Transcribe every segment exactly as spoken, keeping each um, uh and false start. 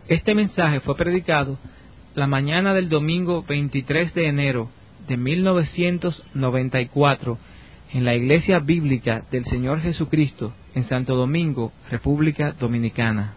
Este mensaje fue predicado la mañana del domingo veintitrés de enero de mil novecientos noventa y cuatro en la Iglesia Bíblica del Señor Jesucristo en Santo Domingo, República Dominicana.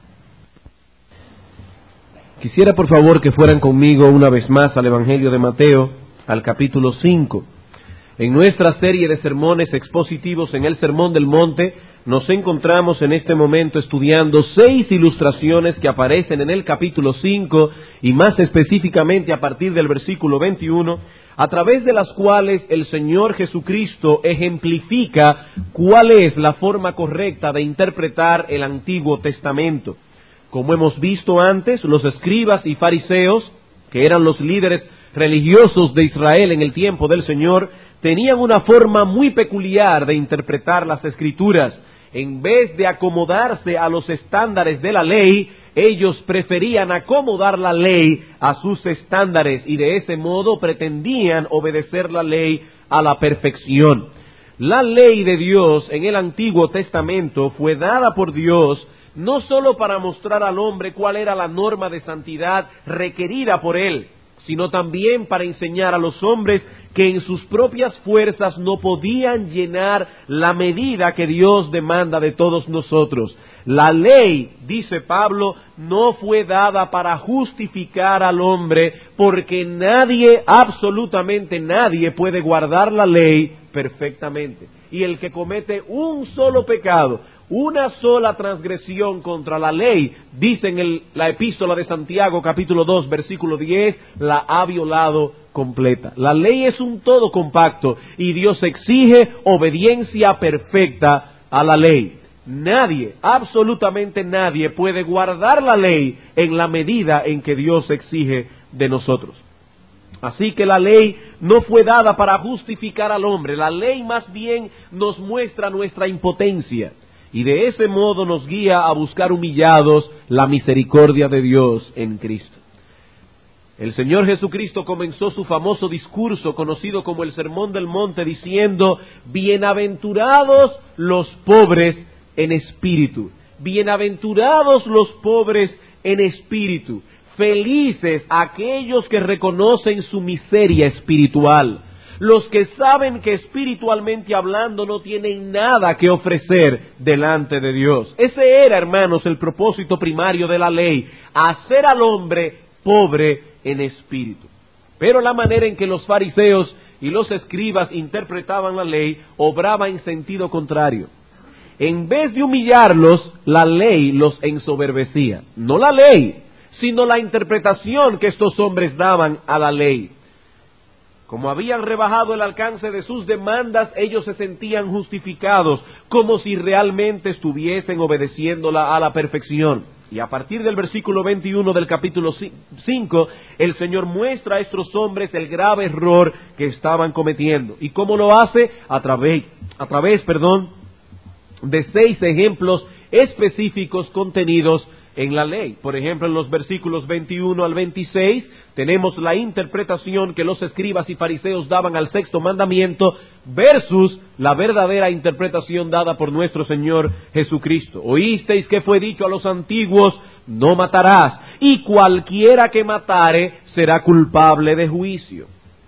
Quisiera por favor que fueran conmigo una vez más al Evangelio de Mateo, al capítulo cinco. En nuestra serie de sermones expositivos en el Sermón del Monte, nos encontramos en este momento estudiando seis ilustraciones que aparecen en el capítulo cinco y más específicamente a partir del versículo veintiuno, a través de las cuales el Señor Jesucristo ejemplifica cuál es la forma correcta de interpretar el Antiguo Testamento. Como hemos visto antes, los escribas y fariseos, que eran los líderes religiosos de Israel en el tiempo del Señor, tenían una forma muy peculiar de interpretar las Escrituras. En vez de acomodarse a los estándares de la ley, ellos preferían acomodar la ley a sus estándares y de ese modo pretendían obedecer la ley a la perfección. La ley de Dios en el Antiguo Testamento fue dada por Dios no solo para mostrar al hombre cuál era la norma de santidad requerida por él, sino también para enseñar a los hombres que en sus propias fuerzas no podían llenar la medida que Dios demanda de todos nosotros. La ley, dice Pablo, no fue dada para justificar al hombre, porque nadie, absolutamente nadie, puede guardar la ley perfectamente. Y el que comete un solo pecado, una sola transgresión contra la ley, dice en el, la epístola de Santiago, capítulo dos, versículo diez, la ha violado completa. La ley es un todo compacto y Dios exige obediencia perfecta a la ley. Nadie, absolutamente nadie, puede guardar la ley en la medida en que Dios exige de nosotros. Así que la ley no fue dada para justificar al hombre, la ley más bien nos muestra nuestra impotencia. Y de ese modo nos guía a buscar humillados la misericordia de Dios en Cristo. El Señor Jesucristo comenzó su famoso discurso conocido como el Sermón del Monte diciendo: bienaventurados los pobres en espíritu, bienaventurados los pobres en espíritu, felices aquellos que reconocen su miseria espiritual. Los que saben que espiritualmente hablando no tienen nada que ofrecer delante de Dios. Ese era, hermanos, el propósito primario de la ley, hacer al hombre pobre en espíritu. Pero la manera en que los fariseos y los escribas interpretaban la ley obraba en sentido contrario. En vez de humillarlos, la ley los ensoberbecía. No la ley, sino la interpretación que estos hombres daban a la ley. Como habían rebajado el alcance de sus demandas, ellos se sentían justificados, como si realmente estuviesen obedeciéndola a la perfección. Y a partir del versículo veintiuno del capítulo cinco, el Señor muestra a estos hombres el grave error que estaban cometiendo. ¿Y cómo lo hace? A través, a través, perdón, de seis ejemplos específicos contenidos en la ley. Por ejemplo, en los versículos veintiuno al veintiséis tenemos la interpretación que los escribas y fariseos daban al sexto mandamiento versus la verdadera interpretación dada por nuestro Señor Jesucristo. Oísteis que fue dicho a los antiguos: no matarás, y cualquiera que matare será culpable de juicio.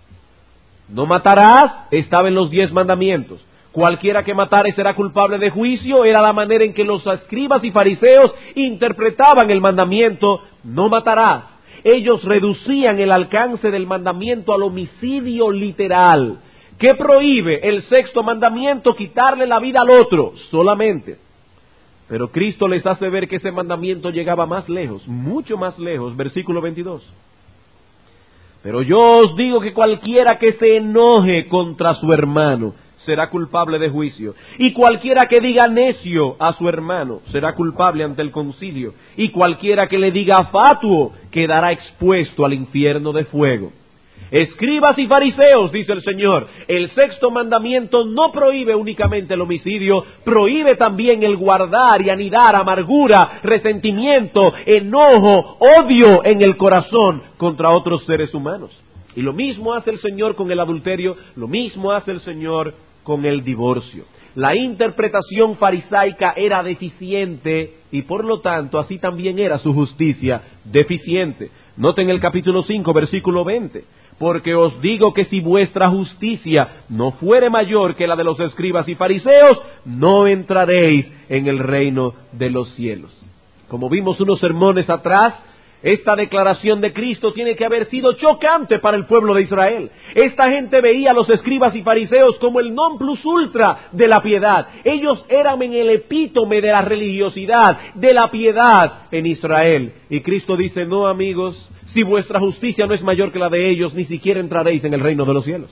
No matarás estaba en los diez mandamientos. Cualquiera que matare será culpable de juicio, era la manera en que los escribas y fariseos interpretaban el mandamiento: no matarás. Ellos reducían el alcance del mandamiento al homicidio literal. ¿Qué prohíbe el sexto mandamiento? Quitarle la vida al otro, solamente. Pero Cristo les hace ver que ese mandamiento llegaba más lejos, mucho más lejos. Versículo veintidós. Pero yo os digo que cualquiera que se enoje contra su hermano será culpable de juicio. Y cualquiera que diga necio a su hermano será culpable ante el concilio. Y cualquiera que le diga fatuo quedará expuesto al infierno de fuego. Escribas y fariseos, dice el Señor, el sexto mandamiento no prohíbe únicamente el homicidio, prohíbe también el guardar y anidar amargura, resentimiento, enojo, odio en el corazón contra otros seres humanos. Y lo mismo hace el Señor con el adulterio, lo mismo hace el Señor con el divorcio. La interpretación farisaica era deficiente y por lo tanto así también era su justicia deficiente. Noten el capítulo cinco, versículo veinte. Porque os digo que si vuestra justicia no fuere mayor que la de los escribas y fariseos, no entraréis en el reino de los cielos. Como vimos unos sermones atrás, esta declaración de Cristo tiene que haber sido chocante para el pueblo de Israel. Esta gente veía a los escribas y fariseos como el non plus ultra de la piedad. Ellos eran en el epítome de la religiosidad, de la piedad en Israel. Y Cristo dice, no amigos, si vuestra justicia no es mayor que la de ellos, ni siquiera entraréis en el reino de los cielos.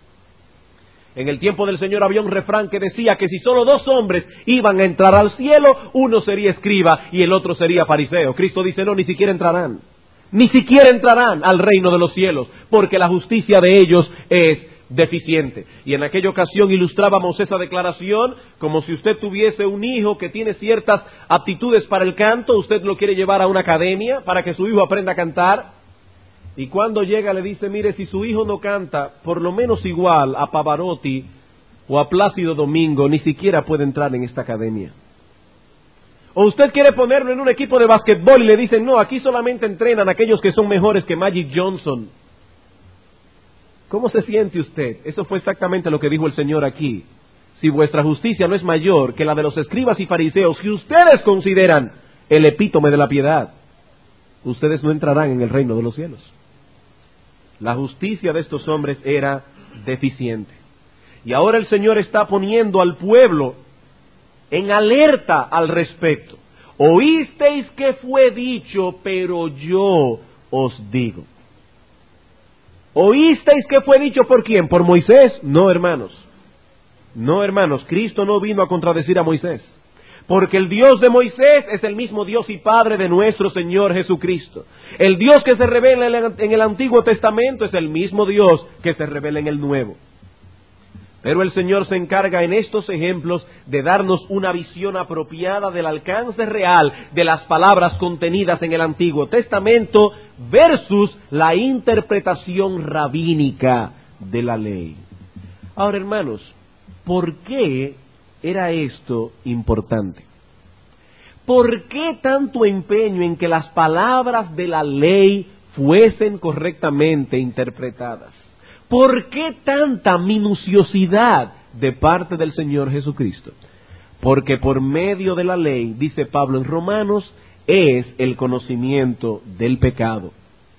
En el tiempo del Señor había un refrán que decía que si solo dos hombres iban a entrar al cielo, uno sería escriba y el otro sería fariseo. Cristo dice, no, ni siquiera entrarán. Ni siquiera entrarán al reino de los cielos, porque la justicia de ellos es deficiente. Y en aquella ocasión ilustrábamos esa declaración como si usted tuviese un hijo que tiene ciertas aptitudes para el canto, usted lo quiere llevar a una academia para que su hijo aprenda a cantar. Y cuando llega le dice, mire, si su hijo no canta por lo menos igual a Pavarotti o a Plácido Domingo, ni siquiera puede entrar en esta academia. O usted quiere ponerlo en un equipo de basquetbol y le dicen, no, aquí solamente entrenan aquellos que son mejores que Magic Johnson. ¿Cómo se siente usted? Eso fue exactamente lo que dijo el Señor aquí. Si vuestra justicia no es mayor que la de los escribas y fariseos, que ustedes consideran el epítome de la piedad, ustedes no entrarán en el reino de los cielos. La justicia de estos hombres era deficiente. Y ahora el Señor está poniendo al pueblo en alerta al respecto. Oísteis que fue dicho, pero yo os digo. ¿Oísteis que fue dicho por quién? ¿Por Moisés? No, hermanos. No, hermanos. Cristo no vino a contradecir a Moisés. Porque el Dios de Moisés es el mismo Dios y Padre de nuestro Señor Jesucristo. El Dios que se revela en el Antiguo Testamento es el mismo Dios que se revela en el Nuevo. Pero el Señor se encarga en estos ejemplos de darnos una visión apropiada del alcance real de las palabras contenidas en el Antiguo Testamento versus la interpretación rabínica de la ley. Ahora, hermanos, ¿por qué era esto importante? ¿Por qué tanto empeño en que las palabras de la ley fuesen correctamente interpretadas? ¿Por qué tanta minuciosidad de parte del Señor Jesucristo? Porque por medio de la ley, dice Pablo en Romanos, es el conocimiento del pecado.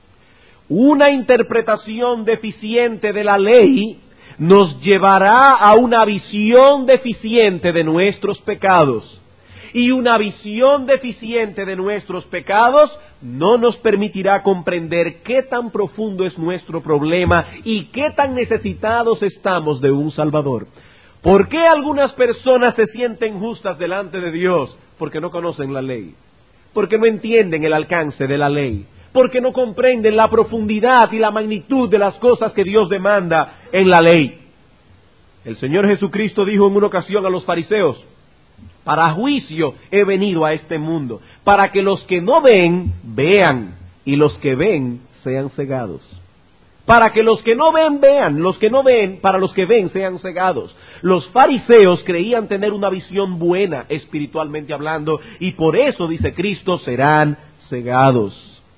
Una interpretación deficiente de la ley nos llevará a una visión deficiente de nuestros pecados. Y una visión deficiente de nuestros pecados no nos permitirá comprender qué tan profundo es nuestro problema y qué tan necesitados estamos de un Salvador. ¿Por qué algunas personas se sienten justas delante de Dios? Porque no conocen la ley. Porque no entienden el alcance de la ley. Porque no comprenden la profundidad y la magnitud de las cosas que Dios demanda en la ley. El Señor Jesucristo dijo en una ocasión a los fariseos, para juicio he venido a este mundo, para que los que no ven, vean, y los que ven, sean cegados. Para que los que no ven, vean, los que no ven, para los que ven, sean cegados. Los fariseos creían tener una visión buena, espiritualmente hablando, y por eso, dice Cristo, serán cegados.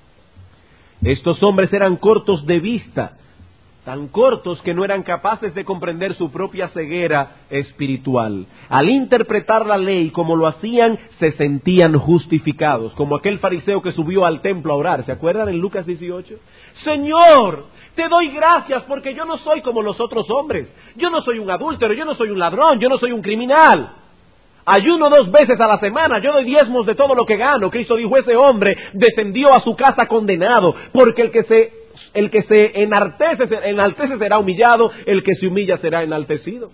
Estos hombres eran cortos de vista, tan cortos que no eran capaces de comprender su propia ceguera espiritual. Al interpretar la ley como lo hacían, se sentían justificados, como aquel fariseo que subió al templo a orar. ¿Se acuerdan en Lucas dieciocho? Señor, te doy gracias porque yo no soy como los otros hombres. Yo no soy un adúltero, yo no soy un ladrón, yo no soy un criminal. Ayuno dos veces a la semana, yo doy diezmos de todo lo que gano. Cristo dijo, ese hombre descendió a su casa condenado, porque el que se El que se enaltece, enaltece será humillado, el que se humilla será enaltecido.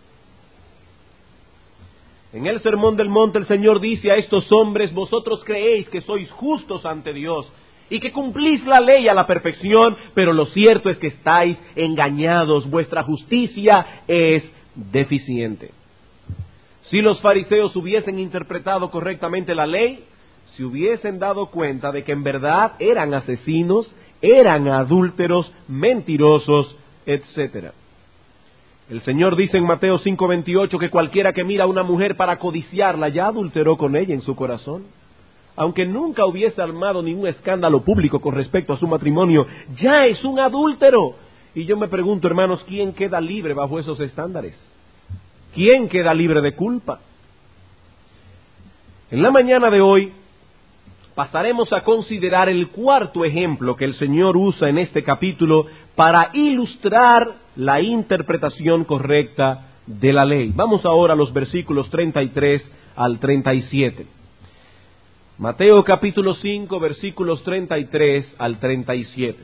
En el Sermón del Monte el Señor dice a estos hombres, vosotros creéis que sois justos ante Dios y que cumplís la ley a la perfección, pero lo cierto es que estáis engañados, vuestra justicia es deficiente. Si los fariseos hubiesen interpretado correctamente la ley, se hubiesen dado cuenta de que en verdad eran asesinos, eran adúlteros, mentirosos, etcétera. El Señor dice en Mateo cinco veintiocho que cualquiera que mira a una mujer para codiciarla ya adulteró con ella en su corazón. Aunque nunca hubiese armado ningún escándalo público con respecto a su matrimonio, ya es un adúltero. Y yo me pregunto, hermanos, ¿quién queda libre bajo esos estándares? ¿Quién queda libre de culpa? En la mañana de hoy pasaremos a considerar el cuarto ejemplo que el Señor usa en este capítulo para ilustrar la interpretación correcta de la ley. Vamos ahora a los versículos treinta y tres al treinta y siete. Mateo capítulo cinco, versículos treinta y tres al treinta y siete.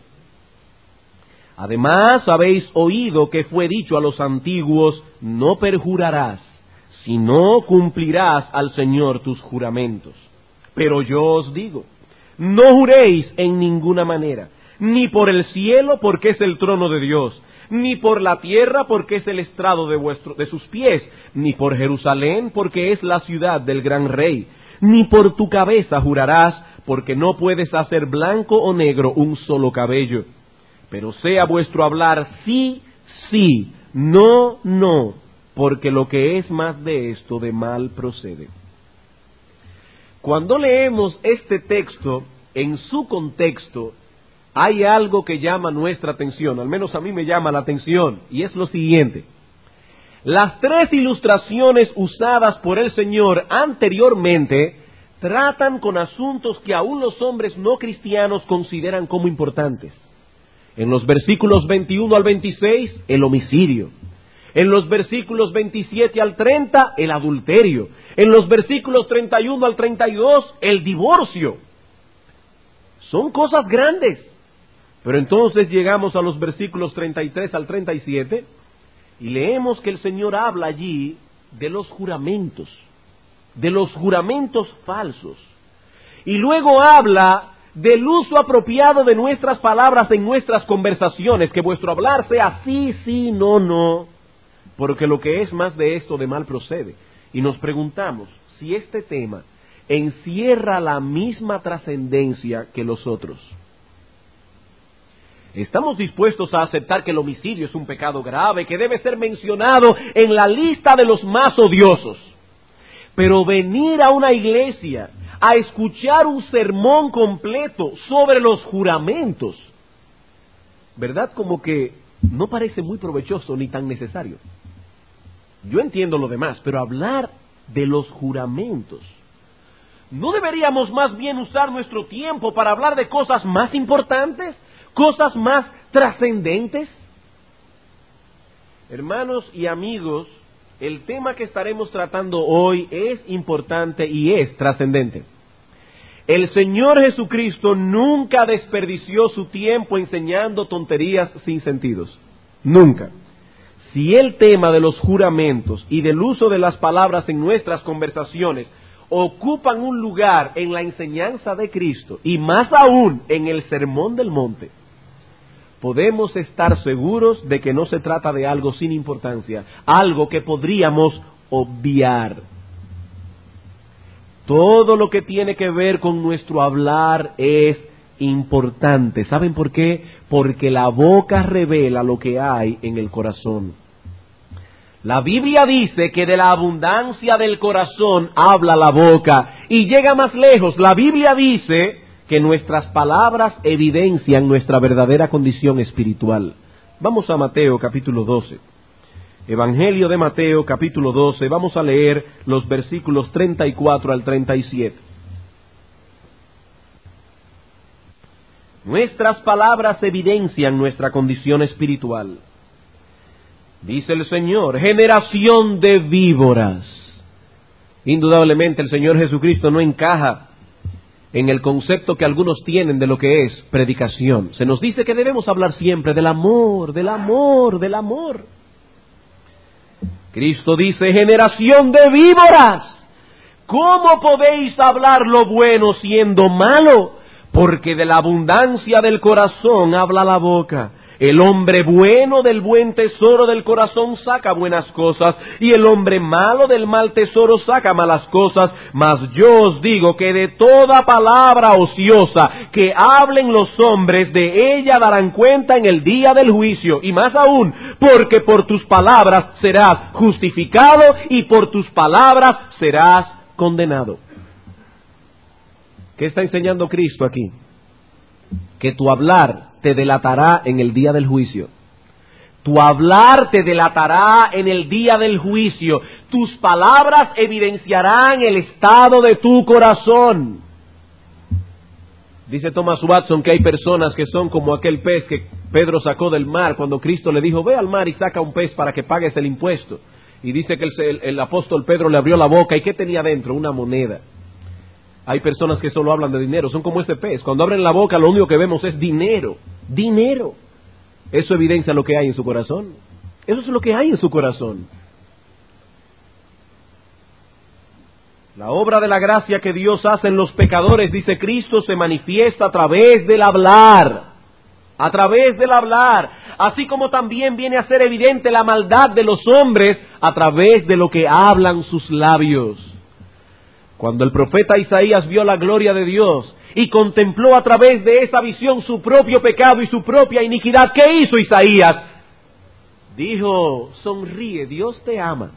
Además habéis oído que fue dicho a los antiguos, no perjurarás, sino cumplirás al Señor tus juramentos. Pero yo os digo, no juréis en ninguna manera, ni por el cielo, porque es el trono de Dios, ni por la tierra, porque es el estrado de, vuestro, de sus pies, ni por Jerusalén, porque es la ciudad del gran rey, ni por tu cabeza jurarás, porque no puedes hacer blanco o negro un solo cabello. Pero sea vuestro hablar sí, sí, no, no, porque lo que es más de esto de mal procede. Cuando leemos este texto en su contexto, hay algo que llama nuestra atención, al menos a mí me llama la atención, y es lo siguiente. Las tres ilustraciones usadas por el Señor anteriormente tratan con asuntos que aún los hombres no cristianos consideran como importantes. En los versículos veintiuno al veintiséis, el homicidio. En los versículos veintisiete al treinta, el adulterio. En los versículos treinta y uno al treinta y dos, el divorcio. Son cosas grandes. Pero entonces llegamos a los versículos treinta y tres al treinta y siete y leemos que el Señor habla allí de los juramentos, de los juramentos falsos. Y luego habla del uso apropiado de nuestras palabras en nuestras conversaciones, que vuestro hablar sea sí, sí, no, no, porque lo que es más de esto de mal procede. Y nos preguntamos si este tema encierra la misma trascendencia que los otros. ¿Estamos dispuestos a aceptar que el homicidio es un pecado grave, que debe ser mencionado en la lista de los más odiosos? Pero venir a una iglesia a escuchar un sermón completo sobre los juramentos, ¿verdad? Como que no parece muy provechoso ni tan necesario. Yo entiendo lo demás, pero hablar de los juramentos, ¿no deberíamos más bien usar nuestro tiempo para hablar de cosas más importantes, cosas más trascendentes? Hermanos y amigos, el tema que estaremos tratando hoy es importante y es trascendente. El Señor Jesucristo nunca desperdició su tiempo enseñando tonterías sin sentidos. Nunca. Si el tema de los juramentos y del uso de las palabras en nuestras conversaciones ocupan un lugar en la enseñanza de Cristo, y más aún en el Sermón del Monte, podemos estar seguros de que no se trata de algo sin importancia, algo que podríamos obviar. Todo lo que tiene que ver con nuestro hablar es importante. ¿Saben por qué? Porque la boca revela lo que hay en el corazón. La Biblia dice que de la abundancia del corazón habla la boca, y llega más lejos. La Biblia dice que nuestras palabras evidencian nuestra verdadera condición espiritual. Vamos a Mateo capítulo doce. Evangelio de Mateo capítulo doce. Vamos a leer los versículos treinta y cuatro al treinta y siete. Nuestras palabras evidencian nuestra condición espiritual. Dice el Señor, generación de víboras. Indudablemente el Señor Jesucristo no encaja en el concepto que algunos tienen de lo que es predicación. Se nos dice que debemos hablar siempre del amor, del amor, del amor. Cristo dice, generación de víboras, ¿cómo podéis hablar lo bueno siendo malo? Porque de la abundancia del corazón habla la boca. El hombre bueno del buen tesoro del corazón saca buenas cosas, y el hombre malo del mal tesoro saca malas cosas. Mas yo os digo que de toda palabra ociosa que hablen los hombres, de ella darán cuenta en el día del juicio. Y más aún, porque por tus palabras serás justificado y por tus palabras serás condenado. ¿Qué está enseñando Cristo aquí? Que tu hablar te delatará en el día del juicio. Tu hablar te delatará en el día del juicio. Tus palabras evidenciarán el estado de tu corazón. Dice Thomas Watson que hay personas que son como aquel pez que Pedro sacó del mar cuando Cristo le dijo, ve al mar y saca un pez para que pagues el impuesto. Y dice que el, el, el apóstol Pedro le abrió la boca, ¿y qué tenía dentro? Una moneda. Hay personas que solo hablan de dinero, son como ese pez. Cuando abren la boca lo único que vemos es dinero, dinero. Eso evidencia lo que hay en su corazón. Eso es lo que hay en su corazón. La obra de la gracia que Dios hace en los pecadores, dice Cristo, se manifiesta a través del hablar. A través del hablar. Así como también viene a ser evidente la maldad de los hombres a través de lo que hablan sus labios. Cuando el profeta Isaías vio la gloria de Dios y contempló a través de esa visión su propio pecado y su propia iniquidad, ¿qué hizo Isaías? Dijo, sonríe, Dios te ama.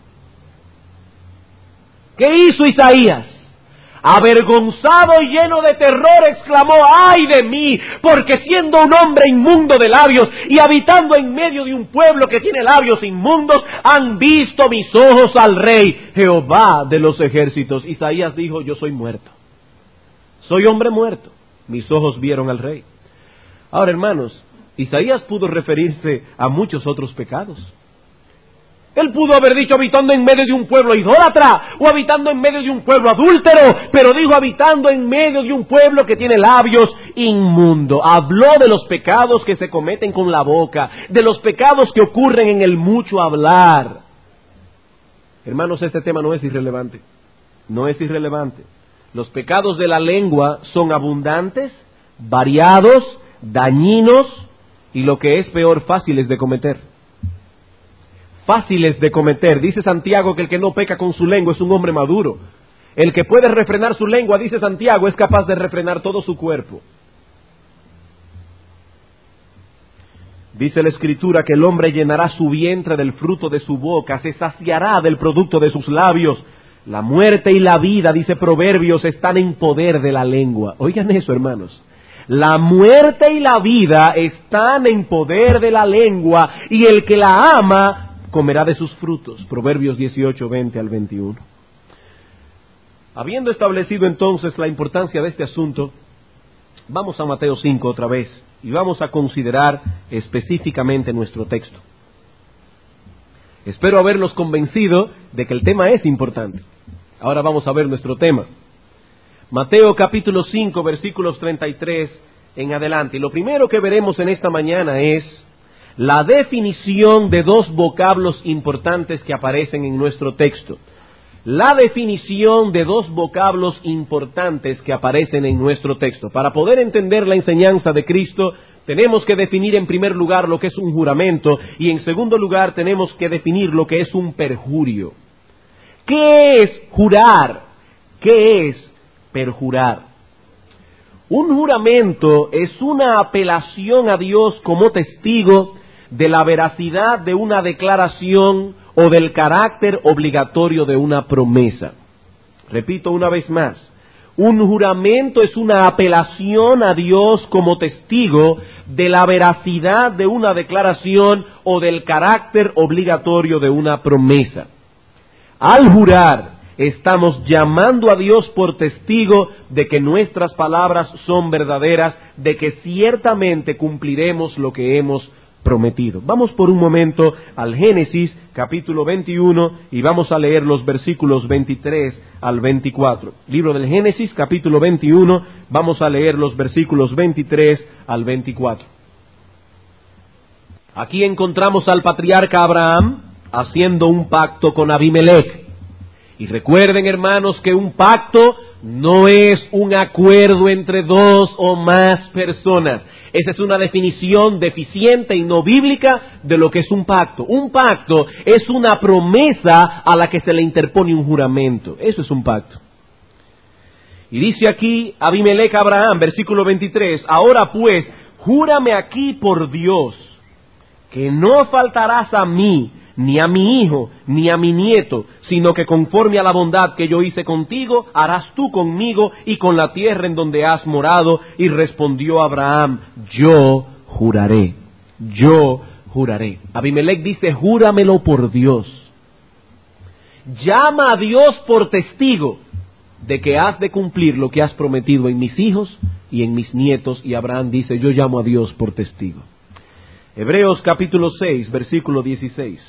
¿Qué hizo Isaías? Avergonzado y lleno de terror exclamó, ¡ay de mí! Porque siendo un hombre inmundo de labios y habitando en medio de un pueblo que tiene labios inmundos, han visto mis ojos al Rey, Jehová de los ejércitos. Isaías dijo, yo soy muerto. Soy hombre muerto. Mis ojos vieron al Rey. Ahora, hermanos, Isaías pudo referirse a muchos otros pecados. Él pudo haber dicho habitando en medio de un pueblo idólatra o habitando en medio de un pueblo adúltero, pero dijo habitando en medio de un pueblo que tiene labios inmundos. Habló de los pecados que se cometen con la boca, de los pecados que ocurren en el mucho hablar. Hermanos, este tema no es irrelevante, no es irrelevante. Los pecados de la lengua son abundantes, variados, dañinos y lo que es peor, fáciles de cometer. Fáciles de cometer. Dice Santiago que el que no peca con su lengua es un hombre maduro. El que puede refrenar su lengua, dice Santiago, es capaz de refrenar todo su cuerpo. Dice la Escritura que el hombre llenará su vientre del fruto de su boca, se saciará del producto de sus labios. La muerte y la vida, dice Proverbios, están en poder de la lengua. Oigan eso, hermanos. La muerte y la vida están en poder de la lengua, y el que la ama comerá de sus frutos. Proverbios dieciocho, veinte al veintiuno. Habiendo establecido entonces la importancia de este asunto, vamos a Mateo cinco otra vez y vamos a considerar específicamente nuestro texto. Espero haberlos convencido de que el tema es importante. Ahora vamos a ver nuestro tema. Mateo capítulo cinco, versículos treinta y tres en adelante. Y lo primero que veremos en esta mañana es la definición de dos vocablos importantes que aparecen en nuestro texto. La definición de dos vocablos importantes que aparecen en nuestro texto. Para poder entender la enseñanza de Cristo, tenemos que definir en primer lugar lo que es un juramento y en segundo lugar tenemos que definir lo que es un perjurio. ¿Qué es jurar? ¿Qué es perjurar? Un juramento es una apelación a Dios como testigo de la veracidad de una declaración o del carácter obligatorio de una promesa. Repito una vez más, un juramento es una apelación a Dios como testigo de la veracidad de una declaración o del carácter obligatorio de una promesa. Al jurar, estamos llamando a Dios por testigo de que nuestras palabras son verdaderas, de que ciertamente cumpliremos lo que hemos prometido. Vamos por un momento al Génesis capítulo veintiuno y vamos a leer los versículos veintitrés al veinticuatro. Libro del Génesis capítulo veintiuno, vamos a leer los versículos veintitrés al veinticuatro. Aquí encontramos al patriarca Abraham haciendo un pacto con Abimelech. Y recuerden, hermanos, que un pacto no es un acuerdo entre dos o más personas. Esa es una definición deficiente y no bíblica de lo que es un pacto. Un pacto es una promesa a la que se le interpone un juramento. Eso es un pacto. Y dice aquí Abimelech a Abraham, versículo veintitrés, ahora pues, júrame aquí por Dios, que no faltarás a mí, ni a mi hijo, ni a mi nieto, sino que conforme a la bondad que yo hice contigo, harás tú conmigo y con la tierra en donde has morado. Y respondió Abraham, yo juraré, yo juraré. Abimelech dice, júramelo por Dios. Llama a Dios por testigo de que has de cumplir lo que has prometido en mis hijos y en mis nietos. Y Abraham dice, yo llamo a Dios por testigo. Hebreos capítulo seis, versículo dieciséis.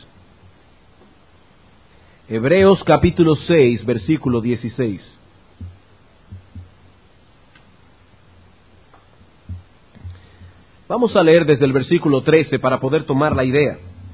Hebreos capítulo seis, versículo dieciséis. Vamos a leer desde el versículo trece para poder tomar la idea.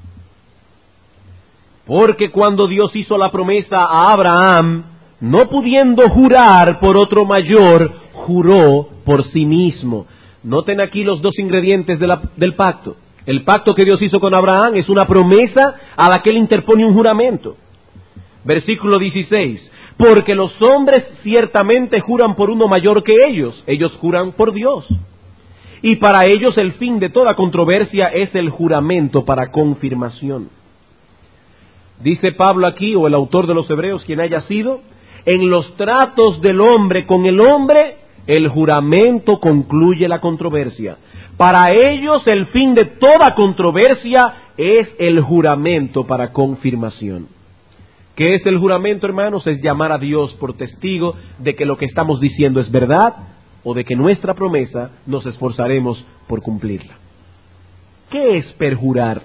Porque cuando Dios hizo la promesa a Abraham, no pudiendo jurar por otro mayor, juró por sí mismo. Noten aquí los dos ingredientes de la, del pacto. El pacto que Dios hizo con Abraham es una promesa a la que él interpone un juramento. Versículo dieciséis. Porque los hombres ciertamente juran por uno mayor que ellos. Ellos juran por Dios. Y para ellos el fin de toda controversia es el juramento para confirmación. Dice Pablo aquí, o el autor de los Hebreos, quien haya sido, en los tratos del hombre con el hombre, el juramento concluye la controversia. Para ellos el fin de toda controversia es el juramento para confirmación. ¿Qué es el juramento, hermanos? Es llamar a Dios por testigo de que lo que estamos diciendo es verdad o de que nuestra promesa nos esforzaremos por cumplirla. ¿Qué es perjurar?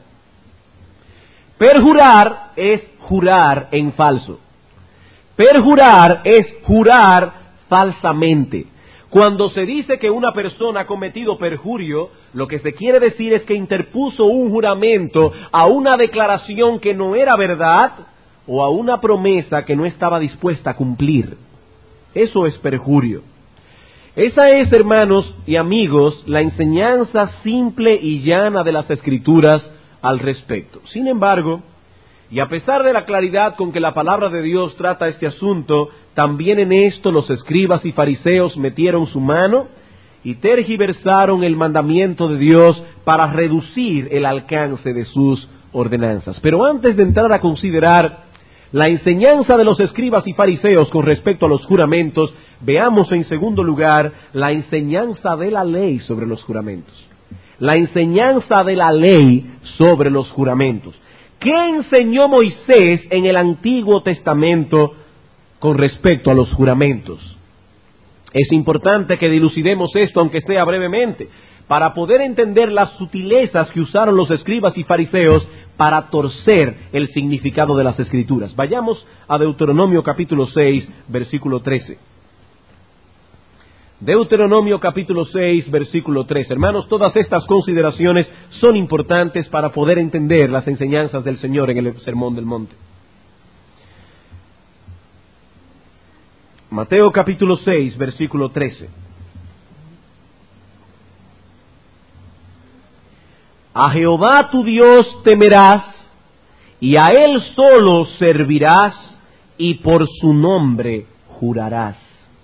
Perjurar es jurar en falso. Perjurar es jurar falsamente. Cuando se dice que una persona ha cometido perjurio, lo que se quiere decir es que interpuso un juramento a una declaración que no era verdad o a una promesa que no estaba dispuesta a cumplir. Eso es perjurio. Esa es, hermanos y amigos, la enseñanza simple y llana de las Escrituras al respecto. Sin embargo, y a pesar de la claridad con que la palabra de Dios trata este asunto, también en esto los escribas y fariseos metieron su mano y tergiversaron el mandamiento de Dios para reducir el alcance de sus ordenanzas. Pero antes de entrar a considerar la enseñanza de los escribas y fariseos con respecto a los juramentos, veamos en segundo lugar la enseñanza de la ley sobre los juramentos. La enseñanza de la ley sobre los juramentos. ¿Qué enseñó Moisés en el Antiguo Testamento con respecto a los juramentos? Es importante que dilucidemos esto, aunque sea brevemente, para poder entender las sutilezas que usaron los escribas y fariseos para torcer el significado de las Escrituras. Vayamos a Deuteronomio capítulo seis, versículo trece. Deuteronomio capítulo seis, versículo trece. Hermanos, todas estas consideraciones son importantes para poder entender las enseñanzas del Señor en el Sermón del Monte. Mateo capítulo seis, versículo trece. A Jehová tu Dios temerás, y a Él solo servirás, y por su nombre jurarás.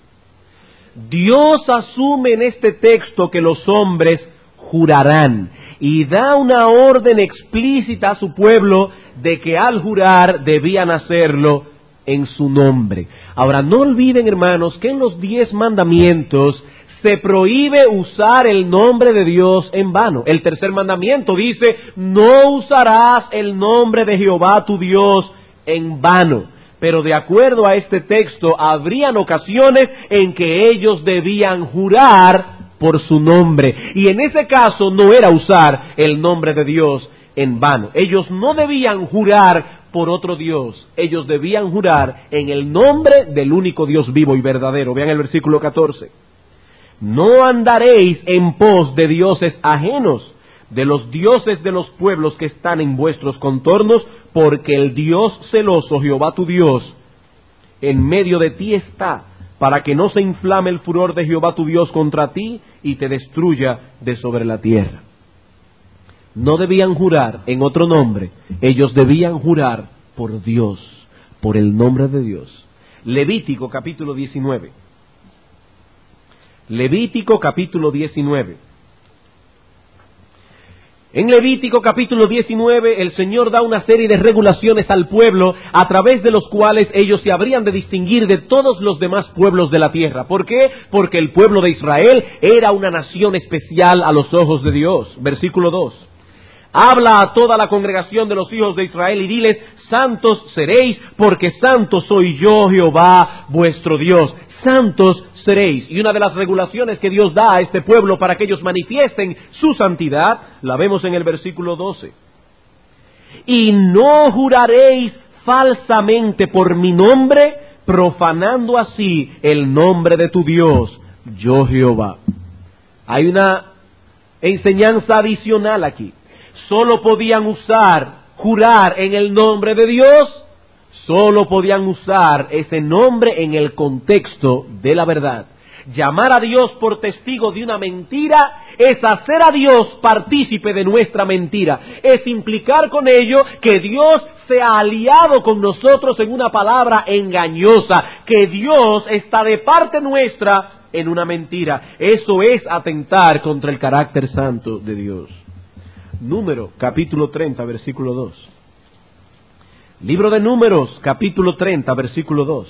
Dios asume en este texto que los hombres jurarán, y da una orden explícita a su pueblo de que al jurar debían hacerlo en su nombre. Ahora, no olviden, hermanos, que en los diez mandamientos se prohíbe usar el nombre de Dios en vano. El tercer mandamiento dice, no usarás el nombre de Jehová tu Dios en vano. Pero de acuerdo a este texto, habrían ocasiones en que ellos debían jurar por su nombre. Y en ese caso no era usar el nombre de Dios en vano. Ellos no debían jurar por otro Dios. Ellos debían jurar en el nombre del único Dios vivo y verdadero. Vean el versículo catorce. No andaréis en pos de dioses ajenos, de los dioses de los pueblos que están en vuestros contornos, porque el Dios celoso, Jehová tu Dios, en medio de ti está, para que no se inflame el furor de Jehová tu Dios contra ti y te destruya de sobre la tierra. No debían jurar en otro nombre, ellos debían jurar por Dios, por el nombre de Dios. Levítico capítulo diecinueve. Levítico capítulo diecinueve. En Levítico capítulo diecinueve el Señor da una serie de regulaciones al pueblo a través de los cuales ellos se habrían de distinguir de todos los demás pueblos de la tierra. ¿Por qué? Porque el pueblo de Israel era una nación especial a los ojos de Dios. Versículo dos. Habla a toda la congregación de los hijos de Israel y diles: santos seréis, porque santo soy yo, Jehová, vuestro Dios. Santos seréis. Y una de las regulaciones que Dios da a este pueblo para que ellos manifiesten su santidad, la vemos en el versículo doce. Y no juraréis falsamente por mi nombre, profanando así el nombre de tu Dios, yo Jehová. Hay una enseñanza adicional aquí. Solo podían usar, jurar en el nombre de Dios, solo podían usar ese nombre en el contexto de la verdad. Llamar a Dios por testigo de una mentira es hacer a Dios partícipe de nuestra mentira. Es implicar con ello que Dios se ha aliado con nosotros en una palabra engañosa, que Dios está de parte nuestra en una mentira. Eso es atentar contra el carácter santo de Dios. Número, capítulo treinta, versículo dos. Libro de Números, capítulo treinta, versículo dos.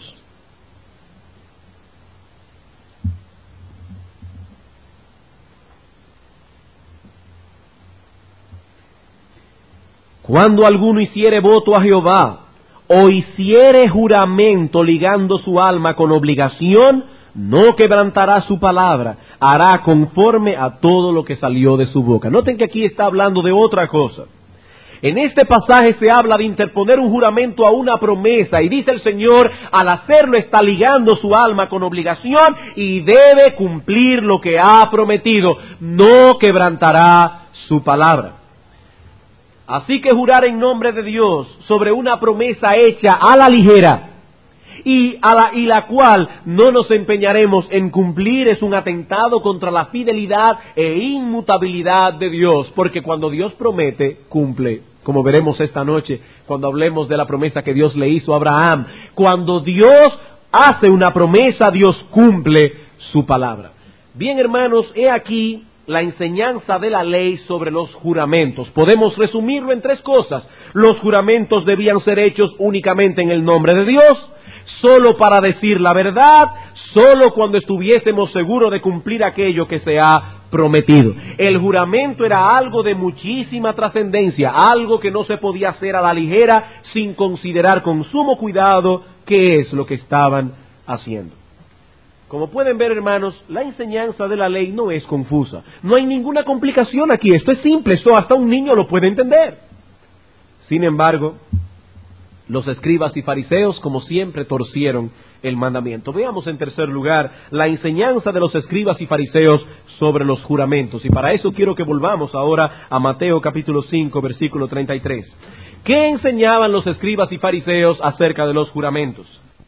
Cuando alguno hiciere voto a Jehová, o hiciere juramento ligando su alma con obligación, no quebrantará su palabra, hará conforme a todo lo que salió de su boca. Noten que aquí está hablando de otra cosa. En este pasaje se habla de interponer un juramento a una promesa, y dice el Señor, al hacerlo está ligando su alma con obligación y debe cumplir lo que ha prometido, no quebrantará su palabra. Así que jurar en nombre de Dios sobre una promesa hecha a la ligera y, a la, y la cual no nos empeñaremos en cumplir es un atentado contra la fidelidad e inmutabilidad de Dios, porque cuando Dios promete, cumple, como veremos esta noche cuando hablemos de la promesa que Dios le hizo a Abraham. Cuando Dios hace una promesa, Dios cumple su palabra. Bien, hermanos, he aquí la enseñanza de la ley sobre los juramentos. Podemos resumirlo en tres cosas. Los juramentos debían ser hechos únicamente en el nombre de Dios, solo para decir la verdad, solo cuando estuviésemos seguros de cumplir aquello que se ha prometido. El juramento era algo de muchísima trascendencia, algo que no se podía hacer a la ligera sin considerar con sumo cuidado qué es lo que estaban haciendo. Como pueden ver, hermanos, la enseñanza de la ley no es confusa. No hay ninguna complicación aquí. Esto es simple. Esto hasta un niño lo puede entender. Sin embargo, los escribas y fariseos, como siempre, torcieron el mandamiento. Veamos en tercer lugar la enseñanza de los escribas y fariseos sobre los juramentos. Y para eso quiero que volvamos ahora a Mateo capítulo cinco, versículo treinta y tres. ¿Qué enseñaban los escribas y fariseos acerca de los juramentos?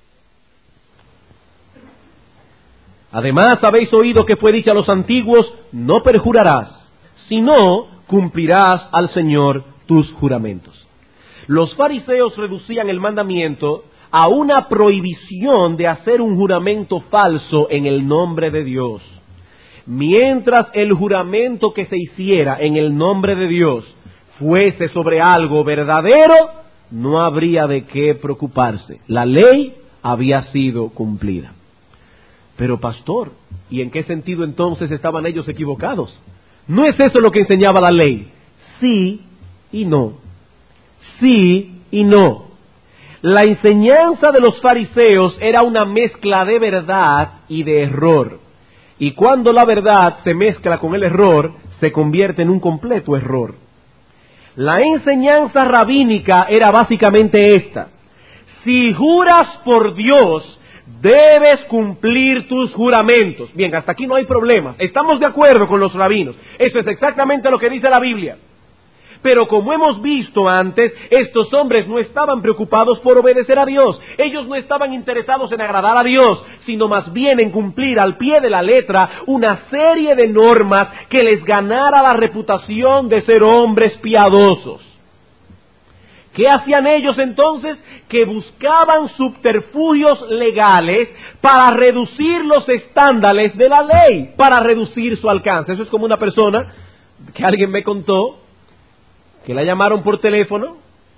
Además habéis oído que fue dicho a los antiguos, no perjurarás, sino cumplirás al Señor tus juramentos. Los fariseos reducían el mandamiento a una prohibición de hacer un juramento falso en el nombre de Dios. Mientras el juramento que se hiciera en el nombre de Dios fuese sobre algo verdadero, no habría de qué preocuparse. La ley había sido cumplida. Pero pastor, ¿y en qué sentido entonces estaban ellos equivocados? ¿No es eso lo que enseñaba la ley? Sí y no. Sí y no. La enseñanza de los fariseos era una mezcla de verdad y de error. Y cuando la verdad se mezcla con el error, se convierte en un completo error. La enseñanza rabínica era básicamente esta: si juras por Dios, debes cumplir tus juramentos. Bien, hasta aquí no hay problema. Estamos de acuerdo con los rabinos. Eso es exactamente lo que dice la Biblia. Pero como hemos visto antes, estos hombres no estaban preocupados por obedecer a Dios. Ellos no estaban interesados en agradar a Dios, sino más bien en cumplir al pie de la letra una serie de normas que les ganara la reputación de ser hombres piadosos. ¿Qué hacían ellos entonces? Que buscaban subterfugios legales para reducir los estándares de la ley, para reducir su alcance. Eso es como una persona que alguien me contó, que la llamaron por teléfono,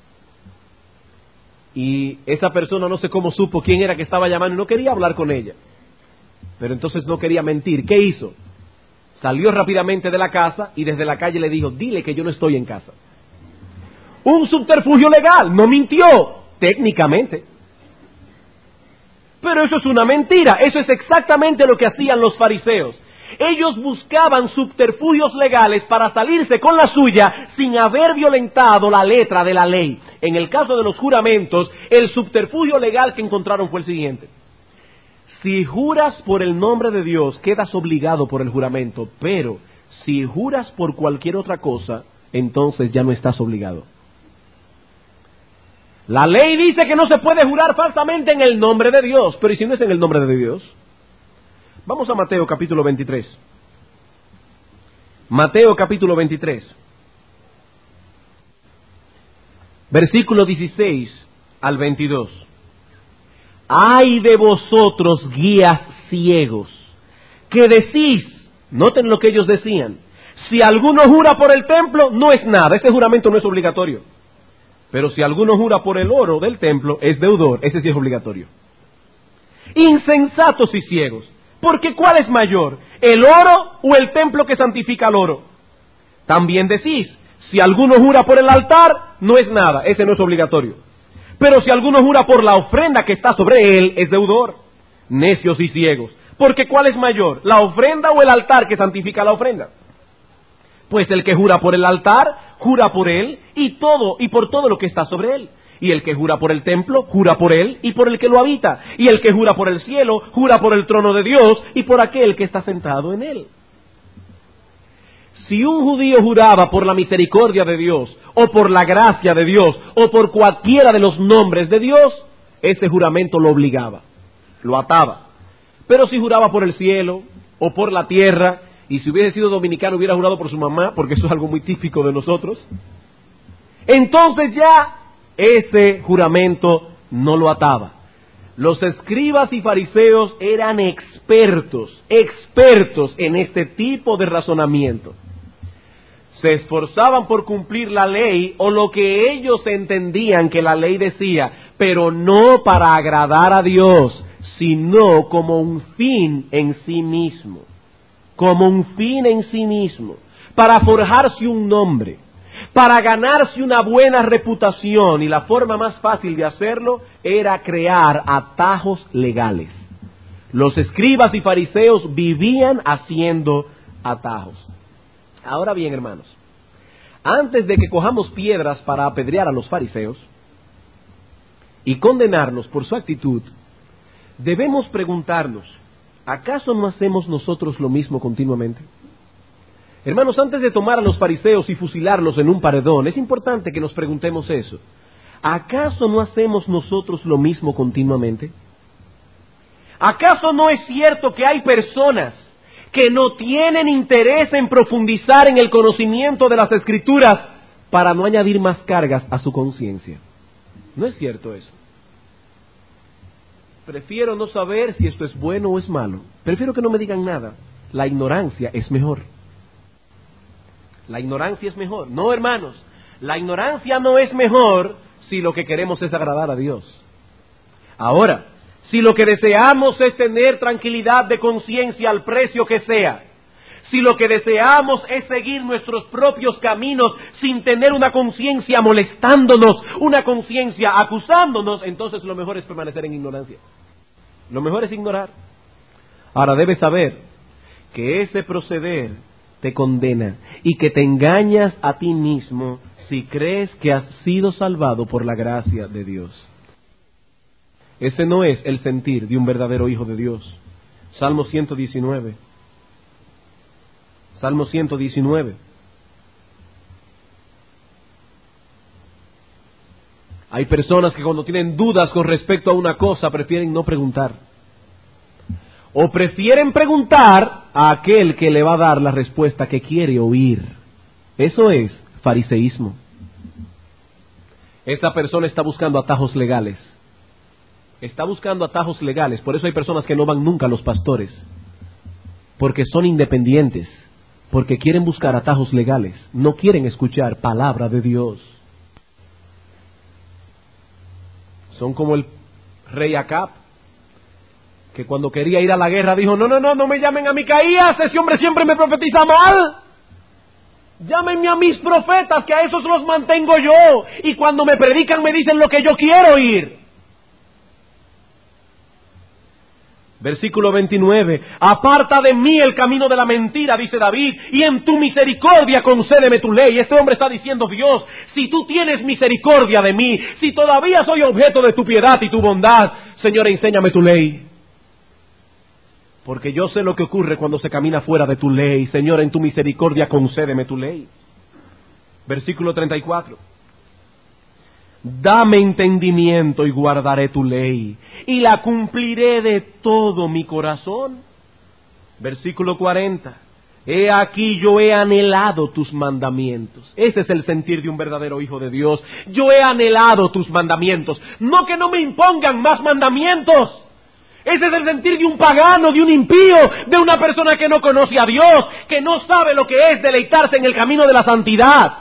y esa persona no sé cómo supo quién era que estaba llamando y no quería hablar con ella. Pero entonces no quería mentir. ¿Qué hizo? Salió rápidamente de la casa y desde la calle le dijo, dile que yo no estoy en casa. Un subterfugio legal, no mintió, técnicamente. Pero eso es una mentira, eso es exactamente lo que hacían los fariseos. Ellos buscaban subterfugios legales para salirse con la suya sin haber violentado la letra de la ley. En el caso de los juramentos, el subterfugio legal que encontraron fue el siguiente. Si juras por el nombre de Dios, quedas obligado por el juramento, pero si juras por cualquier otra cosa, entonces ya no estás obligado. La ley dice que no se puede jurar falsamente en el nombre de Dios, pero ¿y si no es en el nombre de Dios? Vamos a Mateo capítulo veintitrés. Mateo capítulo veintitrés. Versículo dieciséis al veintidós. Ay de vosotros, guías ciegos, que decís, noten lo que ellos decían, si alguno jura por el templo, no es nada, ese juramento no es obligatorio. Pero si alguno jura por el oro del templo, es deudor, ese sí es obligatorio. Insensatos y ciegos, porque ¿cuál es mayor, el oro o el templo que santifica el oro? También decís, si alguno jura por el altar, no es nada, ese no es obligatorio. Pero si alguno jura por la ofrenda que está sobre él, es deudor. Necios y ciegos, porque ¿cuál es mayor, la ofrenda o el altar que santifica la ofrenda? Pues el que jura por el altar, jura por él y todo, y por todo lo que está sobre él. Y el que jura por el templo, jura por él y por el que lo habita. Y el que jura por el cielo, jura por el trono de Dios y por aquel que está sentado en él. Si un judío juraba por la misericordia de Dios, o por la gracia de Dios, o por cualquiera de los nombres de Dios, ese juramento lo obligaba, lo ataba. Pero si juraba por el cielo, o por la tierra, y si hubiese sido dominicano hubiera jurado por su mamá, porque eso es algo muy típico de nosotros, entonces ya ese juramento no lo ataba. Los escribas y fariseos eran expertos, expertos en este tipo de razonamiento. Se esforzaban por cumplir la ley o lo que ellos entendían que la ley decía, pero no para agradar a Dios, sino como un fin en sí mismo. Como un fin en sí mismo, para forjarse un nombre, para ganarse una buena reputación, y la forma más fácil de hacerlo era crear atajos legales. Los escribas y fariseos vivían haciendo atajos. Ahora bien, hermanos, antes de que cojamos piedras para apedrear a los fariseos y condenarlos por su actitud, debemos preguntarnos, ¿acaso no hacemos nosotros lo mismo continuamente? Hermanos, antes de tomar a los fariseos y fusilarlos en un paredón, es importante que nos preguntemos eso. ¿Acaso no hacemos nosotros lo mismo continuamente? ¿Acaso no es cierto que hay personas que no tienen interés en profundizar en el conocimiento de las Escrituras para no añadir más cargas a su conciencia? ¿No es cierto eso? Prefiero no saber si esto es bueno o es malo. Prefiero que no me digan nada. La ignorancia es mejor. La ignorancia es mejor. No, hermanos, la ignorancia no es mejor si lo que queremos es agradar a Dios. Ahora, si lo que deseamos es tener tranquilidad de conciencia al precio que sea, si lo que deseamos es seguir nuestros propios caminos sin tener una conciencia molestándonos, una conciencia acusándonos, entonces lo mejor es permanecer en ignorancia. Lo mejor es ignorar. Ahora debes saber que ese proceder te condena y que te engañas a ti mismo si crees que has sido salvado por la gracia de Dios. Ese no es el sentir de un verdadero hijo de Dios. Salmo ciento diecinueve. Salmo ciento diecinueve. Hay personas que cuando tienen dudas con respecto a una cosa prefieren no preguntar. O prefieren preguntar a aquel que le va a dar la respuesta que quiere oír. Eso es fariseísmo. Esta persona está buscando atajos legales. Está buscando atajos legales. Por eso hay personas que no van nunca a los pastores. Porque son independientes. Porque quieren buscar atajos legales. No quieren escuchar palabra de Dios. Son como el rey Acab, que cuando quería ir a la guerra dijo, no, no, no, no me llamen a Micaías, ese hombre siempre me profetiza mal. Llámenme a mis profetas, que a esos los mantengo yo. Y cuando me predican me dicen lo que yo quiero oír. Versículo veintinueve. Aparta de mí el camino de la mentira, dice David, y en tu misericordia concédeme tu ley. Este hombre está diciendo, Dios, si tú tienes misericordia de mí, si todavía soy objeto de tu piedad y tu bondad, Señor, enséñame tu ley. Porque yo sé lo que ocurre cuando se camina fuera de tu ley. Señor, en tu misericordia concédeme tu ley. Versículo treinta y cuatro. Dame entendimiento y guardaré tu ley, y la cumpliré de todo mi corazón. Versículo cuarenta. He aquí yo he anhelado tus mandamientos. Ese es el sentir de un verdadero hijo de Dios. Yo he anhelado tus mandamientos. No que no me impongan más mandamientos. Ese es el sentir de un pagano, de un impío, de una persona que no conoce a Dios, que no sabe lo que es deleitarse en el camino de la santidad.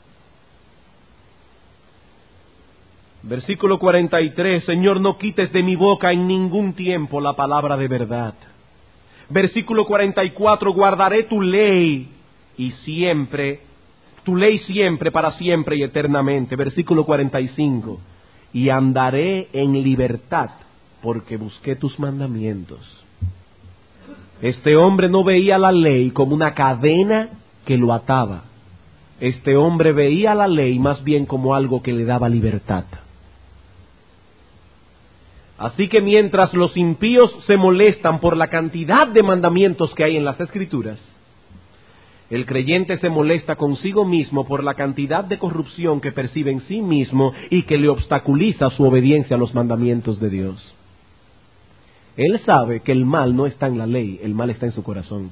Versículo cuarenta y tres. Señor, no quites de mi boca en ningún tiempo la palabra de verdad. Versículo cuarenta y cuatro. Guardaré tu ley y siempre, tu ley siempre, para siempre y eternamente. Versículo cuarenta y cinco. Y andaré en libertad, porque busqué tus mandamientos. Este hombre no veía la ley como una cadena que lo ataba. Este hombre veía la ley más bien como algo que le daba libertad. Así que mientras los impíos se molestan por la cantidad de mandamientos que hay en las Escrituras, el creyente se molesta consigo mismo por la cantidad de corrupción que percibe en sí mismo y que le obstaculiza su obediencia a los mandamientos de Dios. Él sabe que el mal no está en la ley, el mal está en su corazón.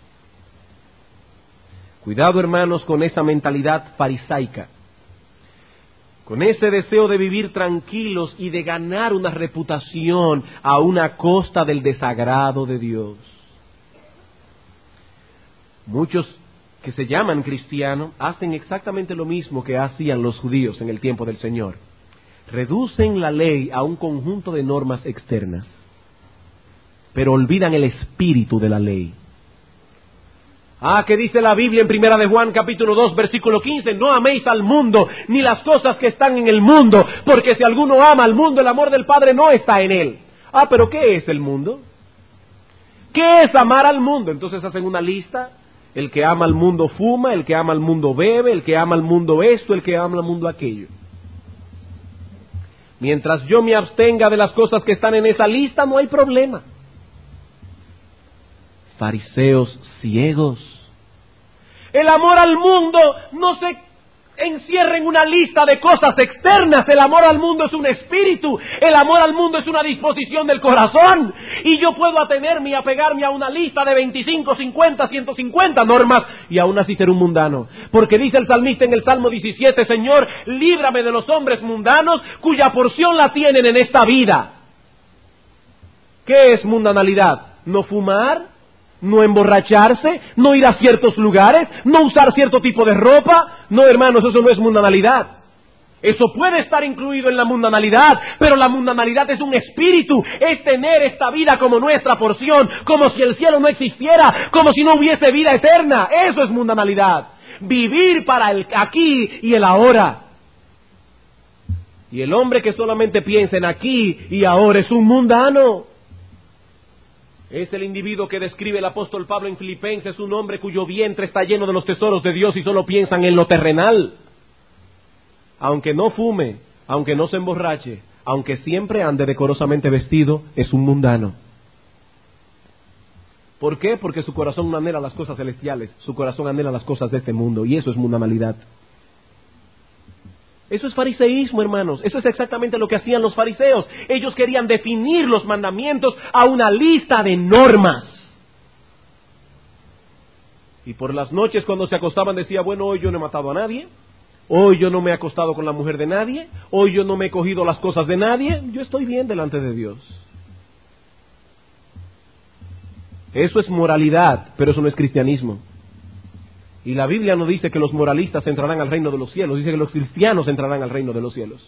Cuidado, hermanos, con esa mentalidad farisaica, con ese deseo de vivir tranquilos y de ganar una reputación a una costa del desagrado de Dios. Muchos que se llaman cristianos hacen exactamente lo mismo que hacían los judíos en el tiempo del Señor. Reducen la ley a un conjunto de normas externas, pero olvidan el espíritu de la ley. Ah, ¿qué dice la Biblia en Primera de Juan, capítulo dos, versículo quince? No améis al mundo, ni las cosas que están en el mundo, porque si alguno ama al mundo, el amor del Padre no está en él. Ah, ¿pero qué es el mundo? ¿Qué es amar al mundo? Entonces hacen una lista. El que ama al mundo fuma, el que ama al mundo bebe, el que ama al mundo esto, el que ama al mundo aquello. Mientras yo me abstenga de las cosas que están en esa lista, no hay problema. Fariseos ciegos. El amor al mundo no se encierra en una lista de cosas externas. El amor al mundo es un espíritu. El amor al mundo es una disposición del corazón. Y yo puedo atenerme y apegarme a una lista de veinticinco, cincuenta, ciento cincuenta normas y aún así ser un mundano. Porque dice el salmista en el Salmo diecisiete, Señor, líbrame de los hombres mundanos cuya porción la tienen en esta vida. ¿Qué es mundanalidad? ¿No fumar? ¿No emborracharse? ¿No ir a ciertos lugares? ¿No usar cierto tipo de ropa? No, hermanos, eso no es mundanalidad. Eso puede estar incluido en la mundanalidad, pero la mundanalidad es un espíritu, es tener esta vida como nuestra porción, como si el cielo no existiera, como si no hubiese vida eterna. Eso es mundanalidad. Vivir para el aquí y el ahora. Y el hombre que solamente piensa en aquí y ahora es un mundano. Es el individuo que describe el apóstol Pablo en Filipenses, un hombre cuyo vientre está lleno de los tesoros de Dios y solo piensan en lo terrenal. Aunque no fume, aunque no se emborrache, aunque siempre ande decorosamente vestido, es un mundano. ¿Por qué? Porque su corazón no anhela las cosas celestiales, su corazón anhela las cosas de este mundo, y eso es mundanalidad. Eso es fariseísmo, hermanos. Eso es exactamente lo que hacían los fariseos. Ellos querían definir los mandamientos a una lista de normas. Y por las noches cuando se acostaban decía, bueno, hoy yo no he matado a nadie, hoy yo no me he acostado con la mujer de nadie, hoy yo no me he cogido las cosas de nadie, yo estoy bien delante de Dios. Eso es moralidad, pero eso no es cristianismo. Y la Biblia no dice que los moralistas entrarán al reino de los cielos, dice que los cristianos entrarán al reino de los cielos.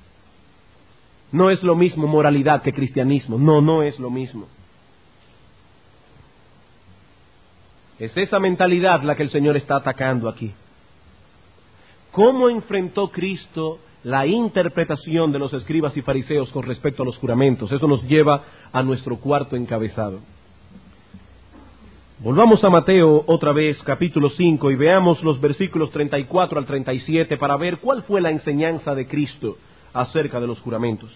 No es lo mismo moralidad que cristianismo, no, no es lo mismo. Es esa mentalidad la que el Señor está atacando aquí. ¿Cómo enfrentó Cristo la interpretación de los escribas y fariseos con respecto a los juramentos? Eso nos lleva a nuestro cuarto encabezado. Volvamos a Mateo otra vez, capítulo cinco, y veamos los versículos treinta y cuatro al treinta y siete para ver cuál fue la enseñanza de Cristo acerca de los juramentos.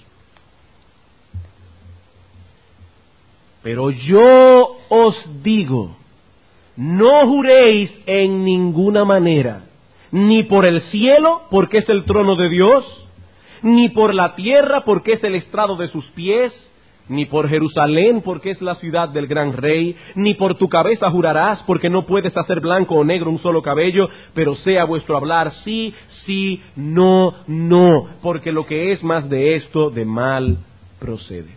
Pero yo os digo, no juréis en ninguna manera, ni por el cielo, porque es el trono de Dios, ni por la tierra, porque es el estrado de sus pies, ni por Jerusalén, porque es la ciudad del gran rey, ni por tu cabeza jurarás, porque no puedes hacer blanco o negro un solo cabello, pero sea vuestro hablar sí, sí, no, no, porque lo que es más de esto, de mal procede.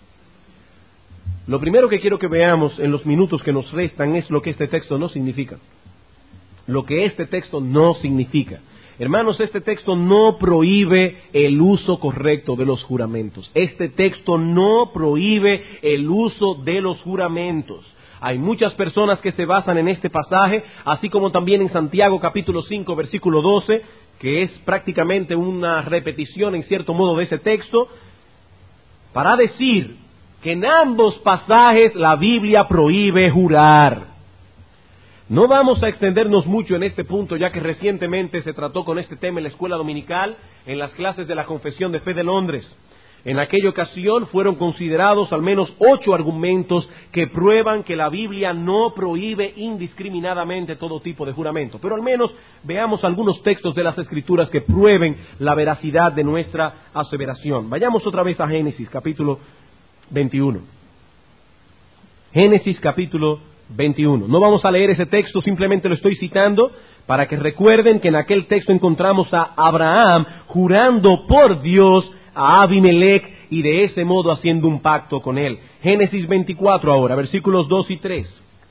Lo primero que quiero que veamos en los minutos que nos restan es lo que este texto no significa. Lo que este texto no significa. Hermanos, este texto no prohíbe el uso correcto de los juramentos. Este texto no prohíbe el uso de los juramentos. Hay muchas personas que se basan en este pasaje, así como también en Santiago capítulo cinco, versículo doce, que es prácticamente una repetición en cierto modo de ese texto, para decir que en ambos pasajes la Biblia prohíbe jurar. No vamos a extendernos mucho en este punto, ya que recientemente se trató con este tema en la escuela dominical, en las clases de la Confesión de Fe de Londres. En aquella ocasión fueron considerados al menos ocho argumentos que prueban que la Biblia no prohíbe indiscriminadamente todo tipo de juramento. Pero al menos veamos algunos textos de las Escrituras que prueben la veracidad de nuestra aseveración. Vayamos otra vez a Génesis capítulo veintiuno. Génesis capítulo veintiuno. No vamos a leer ese texto, simplemente lo estoy citando para que recuerden que en aquel texto encontramos a Abraham jurando por Dios a Abimelech y de ese modo haciendo un pacto con él. Génesis veinticuatro ahora, versículos dos y tres.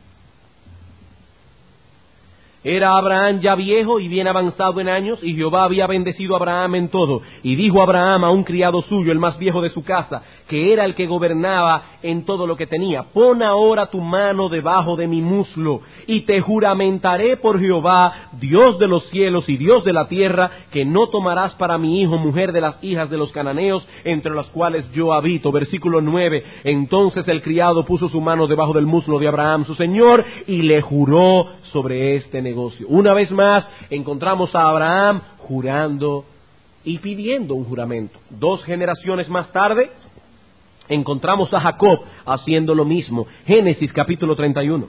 Era Abraham ya viejo y bien avanzado en años, y Jehová había bendecido a Abraham en todo. Y dijo Abraham a un criado suyo, el más viejo de su casa, que era el que gobernaba en todo lo que tenía: pon ahora tu mano debajo de mi muslo, y te juramentaré por Jehová, Dios de los cielos y Dios de la tierra, que no tomarás para mi hijo mujer de las hijas de los cananeos, entre las cuales yo habito. Versículo nueve. Entonces el criado puso su mano debajo del muslo de Abraham su señor, y le juró sobre este negocio. Negocio. Una vez más encontramos a Abraham jurando y pidiendo un juramento. Dos generaciones más tarde encontramos a Jacob haciendo lo mismo. Génesis capítulo treinta y uno.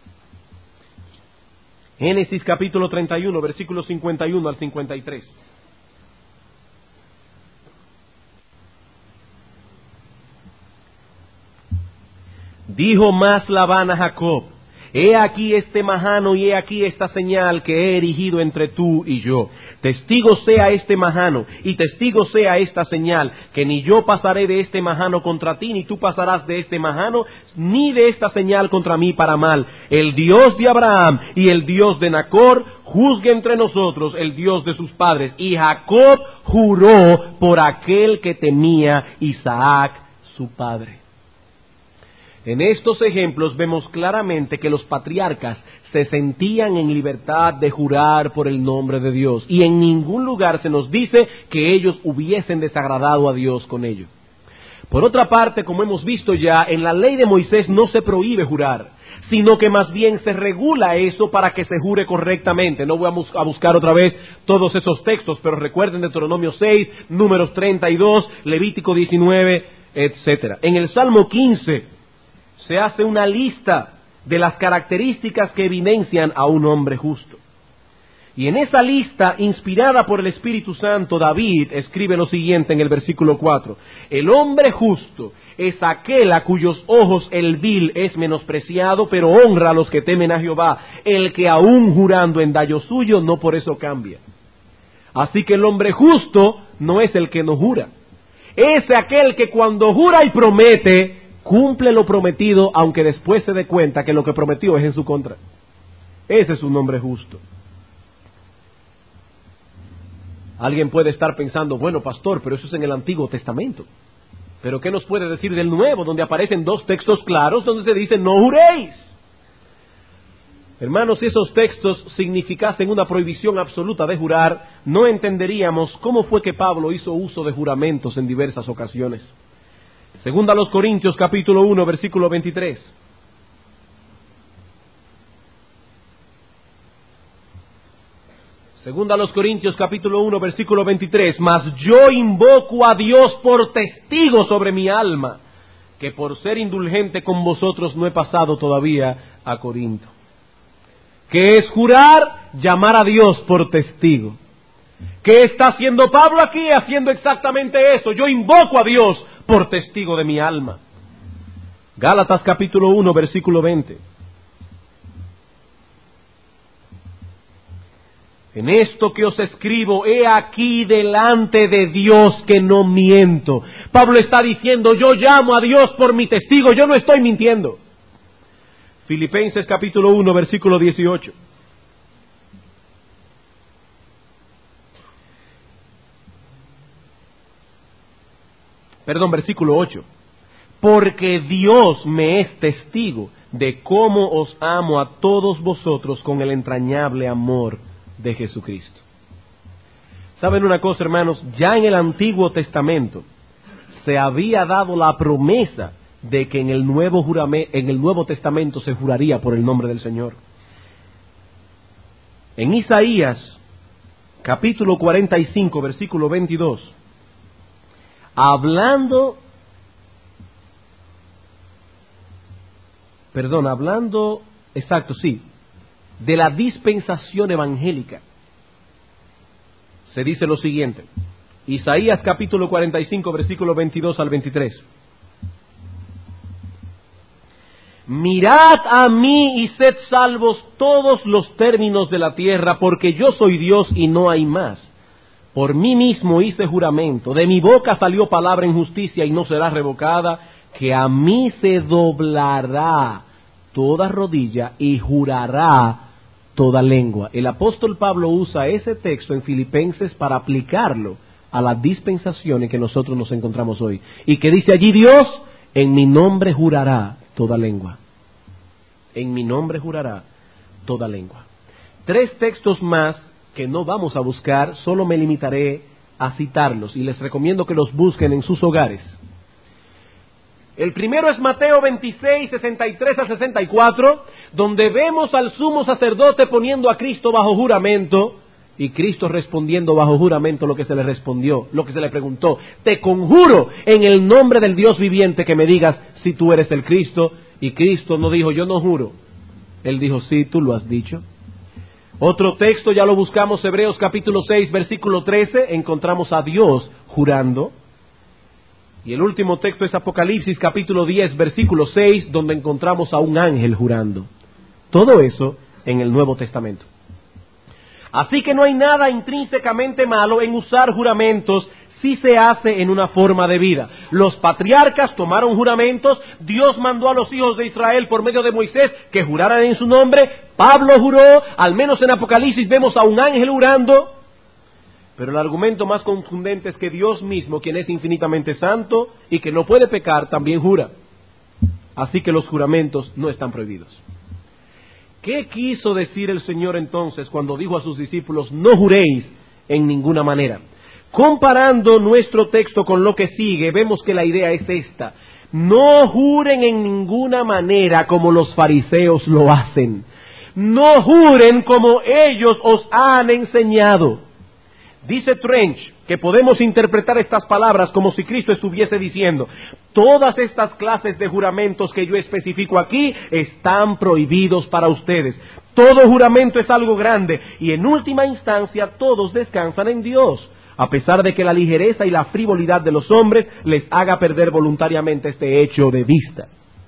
Génesis capítulo treinta y uno, versículos cincuenta y uno al cincuenta y tres. Dijo más Labán a Jacob: he aquí este majano y he aquí esta señal que he erigido entre tú y yo. Testigo sea este majano y testigo sea esta señal, que ni yo pasaré de este majano contra ti, ni tú pasarás de este majano, ni de esta señal contra mí para mal. El Dios de Abraham y el Dios de Nacor juzgue entre nosotros, el Dios de sus padres. Y Jacob juró por aquel que temía Isaac su padre. En estos ejemplos vemos claramente que los patriarcas se sentían en libertad de jurar por el nombre de Dios, y en ningún lugar se nos dice que ellos hubiesen desagradado a Dios con ello. Por otra parte, como hemos visto ya, en la ley de Moisés no se prohíbe jurar, sino que más bien se regula eso para que se jure correctamente. No voy a, bus- a buscar otra vez todos esos textos, pero recuerden Deuteronomio seis, Números treinta y dos, Levítico diecinueve, etcétera. En el Salmo quince se hace una lista de las características que evidencian a un hombre justo. Y en esa lista, inspirada por el Espíritu Santo, David escribe lo siguiente en el versículo cuatro. El hombre justo es aquel a cuyos ojos el vil es menospreciado, pero honra a los que temen a Jehová. El que aún jurando en daño suyo, no por eso cambia. Así que el hombre justo no es el que no jura. Es aquel que cuando jura y promete, cumple lo prometido, aunque después se dé cuenta que lo que prometió es en su contra. Ese es un hombre justo. Alguien puede estar pensando, bueno, pastor, pero eso es en el Antiguo Testamento. ¿Pero qué nos puede decir del Nuevo, donde aparecen dos textos claros donde se dice, no juréis? Hermanos, si esos textos significasen una prohibición absoluta de jurar, no entenderíamos cómo fue que Pablo hizo uso de juramentos en diversas ocasiones. Segunda a los Corintios, capítulo uno, versículo veintitrés. Segunda a los Corintios, capítulo uno, versículo veintitrés. Mas yo invoco a Dios por testigo sobre mi alma, que por ser indulgente con vosotros no he pasado todavía a Corinto. ¿Qué es jurar? Llamar a Dios por testigo. ¿Qué está haciendo Pablo aquí? Haciendo exactamente eso. Yo invoco a Dios por testigo de mi alma. Gálatas capítulo uno, versículo veinte. En esto que os escribo, he aquí delante de Dios que no miento. Pablo está diciendo, yo llamo a Dios por mi testigo, yo no estoy mintiendo. Filipenses capítulo uno, versículo dieciocho. Perdón, versículo ocho. Porque Dios me es testigo de cómo os amo a todos vosotros con el entrañable amor de Jesucristo. ¿Saben una cosa, hermanos? Ya en el Antiguo Testamento se había dado la promesa de que en el Nuevo juramento, en el Nuevo Testamento se juraría por el nombre del Señor. En Isaías, capítulo cuarenta y cinco, versículo veintidós, hablando, perdón, hablando, exacto, sí, de la dispensación evangélica, se dice lo siguiente. Isaías capítulo cuarenta y cinco, versículo veintidós al veintitrés. Mirad a mí y sed salvos todos los términos de la tierra, porque yo soy Dios y no hay más. Por mí mismo hice juramento, de mi boca salió palabra en justicia y no será revocada, que a mí se doblará toda rodilla y jurará toda lengua. El apóstol Pablo usa ese texto en Filipenses para aplicarlo a las dispensaciones que nosotros nos encontramos hoy. Y que dice allí Dios, en mi nombre jurará toda lengua. En mi nombre jurará toda lengua. Tres textos más que no vamos a buscar, solo me limitaré a citarlos y les recomiendo que los busquen en sus hogares. El primero es Mateo veintiséis, sesenta y tres a sesenta y cuatro, donde vemos al sumo sacerdote poniendo a Cristo bajo juramento, y Cristo respondiendo bajo juramento lo que se le respondió, lo que se le preguntó. Te conjuro en el nombre del Dios viviente que me digas si tú eres el Cristo. Y Cristo no dijo, yo no juro. Él dijo, sí, tú lo has dicho. Otro texto, ya lo buscamos, Hebreos capítulo seis, versículo trece, encontramos a Dios jurando. Y el último texto es Apocalipsis capítulo diez, versículo seis, donde encontramos a un ángel jurando. Todo eso en el Nuevo Testamento. Así que no hay nada intrínsecamente malo en usar juramentos si se hace en una forma de vida. Los patriarcas tomaron juramentos, Dios mandó a los hijos de Israel por medio de Moisés que juraran en su nombre, Pablo juró, al menos en Apocalipsis vemos a un ángel jurando. Pero el argumento más contundente es que Dios mismo, quien es infinitamente santo y que no puede pecar, también jura. Así que los juramentos no están prohibidos. ¿Qué quiso decir el Señor entonces cuando dijo a sus discípulos, no juréis en ninguna manera? Comparando nuestro texto con lo que sigue, vemos que la idea es esta. No juren en ninguna manera como los fariseos lo hacen. No juren como ellos os han enseñado. Dice Trench que podemos interpretar estas palabras como si Cristo estuviese diciendo, todas estas clases de juramentos que yo especifico aquí están prohibidos para ustedes. Todo juramento es algo grande y en última instancia todos descansan en Dios, a pesar de que la ligereza y la frivolidad de los hombres les haga perder voluntariamente este hecho de vista.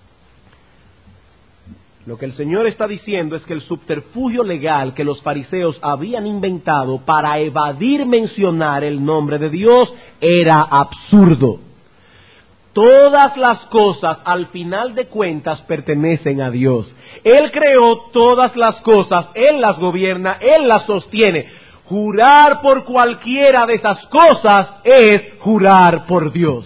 Lo que el Señor está diciendo es que el subterfugio legal que los fariseos habían inventado para evadir mencionar el nombre de Dios era absurdo. Todas las cosas, al final de cuentas, pertenecen a Dios. Él creó todas las cosas, Él las gobierna, Él las sostiene. Jurar por cualquiera de esas cosas es jurar por Dios.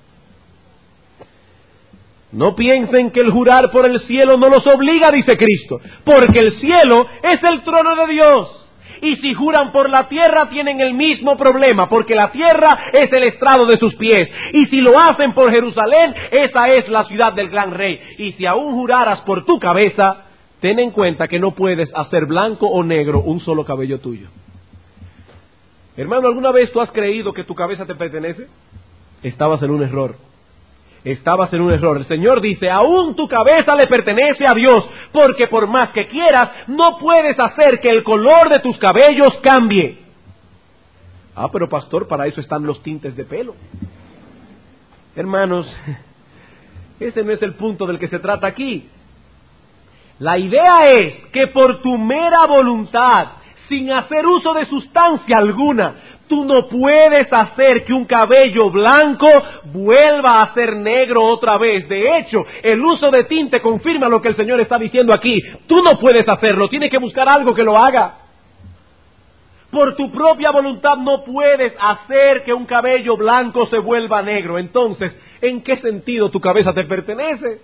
No piensen que el jurar por el cielo no los obliga, dice Cristo, porque el cielo es el trono de Dios. Y si juran por la tierra tienen el mismo problema, porque la tierra es el estrado de sus pies. Y si lo hacen por Jerusalén, esa es la ciudad del gran rey. Y si aún juraras por tu cabeza, ten en cuenta que no puedes hacer blanco o negro un solo cabello tuyo. Hermano, ¿alguna vez tú has creído que tu cabeza te pertenece? Estabas en un error. Estabas en un error. El Señor dice, aún tu cabeza le pertenece a Dios, porque por más que quieras, no puedes hacer que el color de tus cabellos cambie. Ah, pero pastor, para eso están los tintes de pelo. Hermanos, ese no es el punto del que se trata aquí. La idea es que por tu mera voluntad, sin hacer uso de sustancia alguna, tú no puedes hacer que un cabello blanco vuelva a ser negro otra vez. De hecho, el uso de tinte confirma lo que el Señor está diciendo aquí. Tú no puedes hacerlo, tienes que buscar algo que lo haga. Por tu propia voluntad no puedes hacer que un cabello blanco se vuelva negro. Entonces, ¿en qué sentido tu cabeza te pertenece?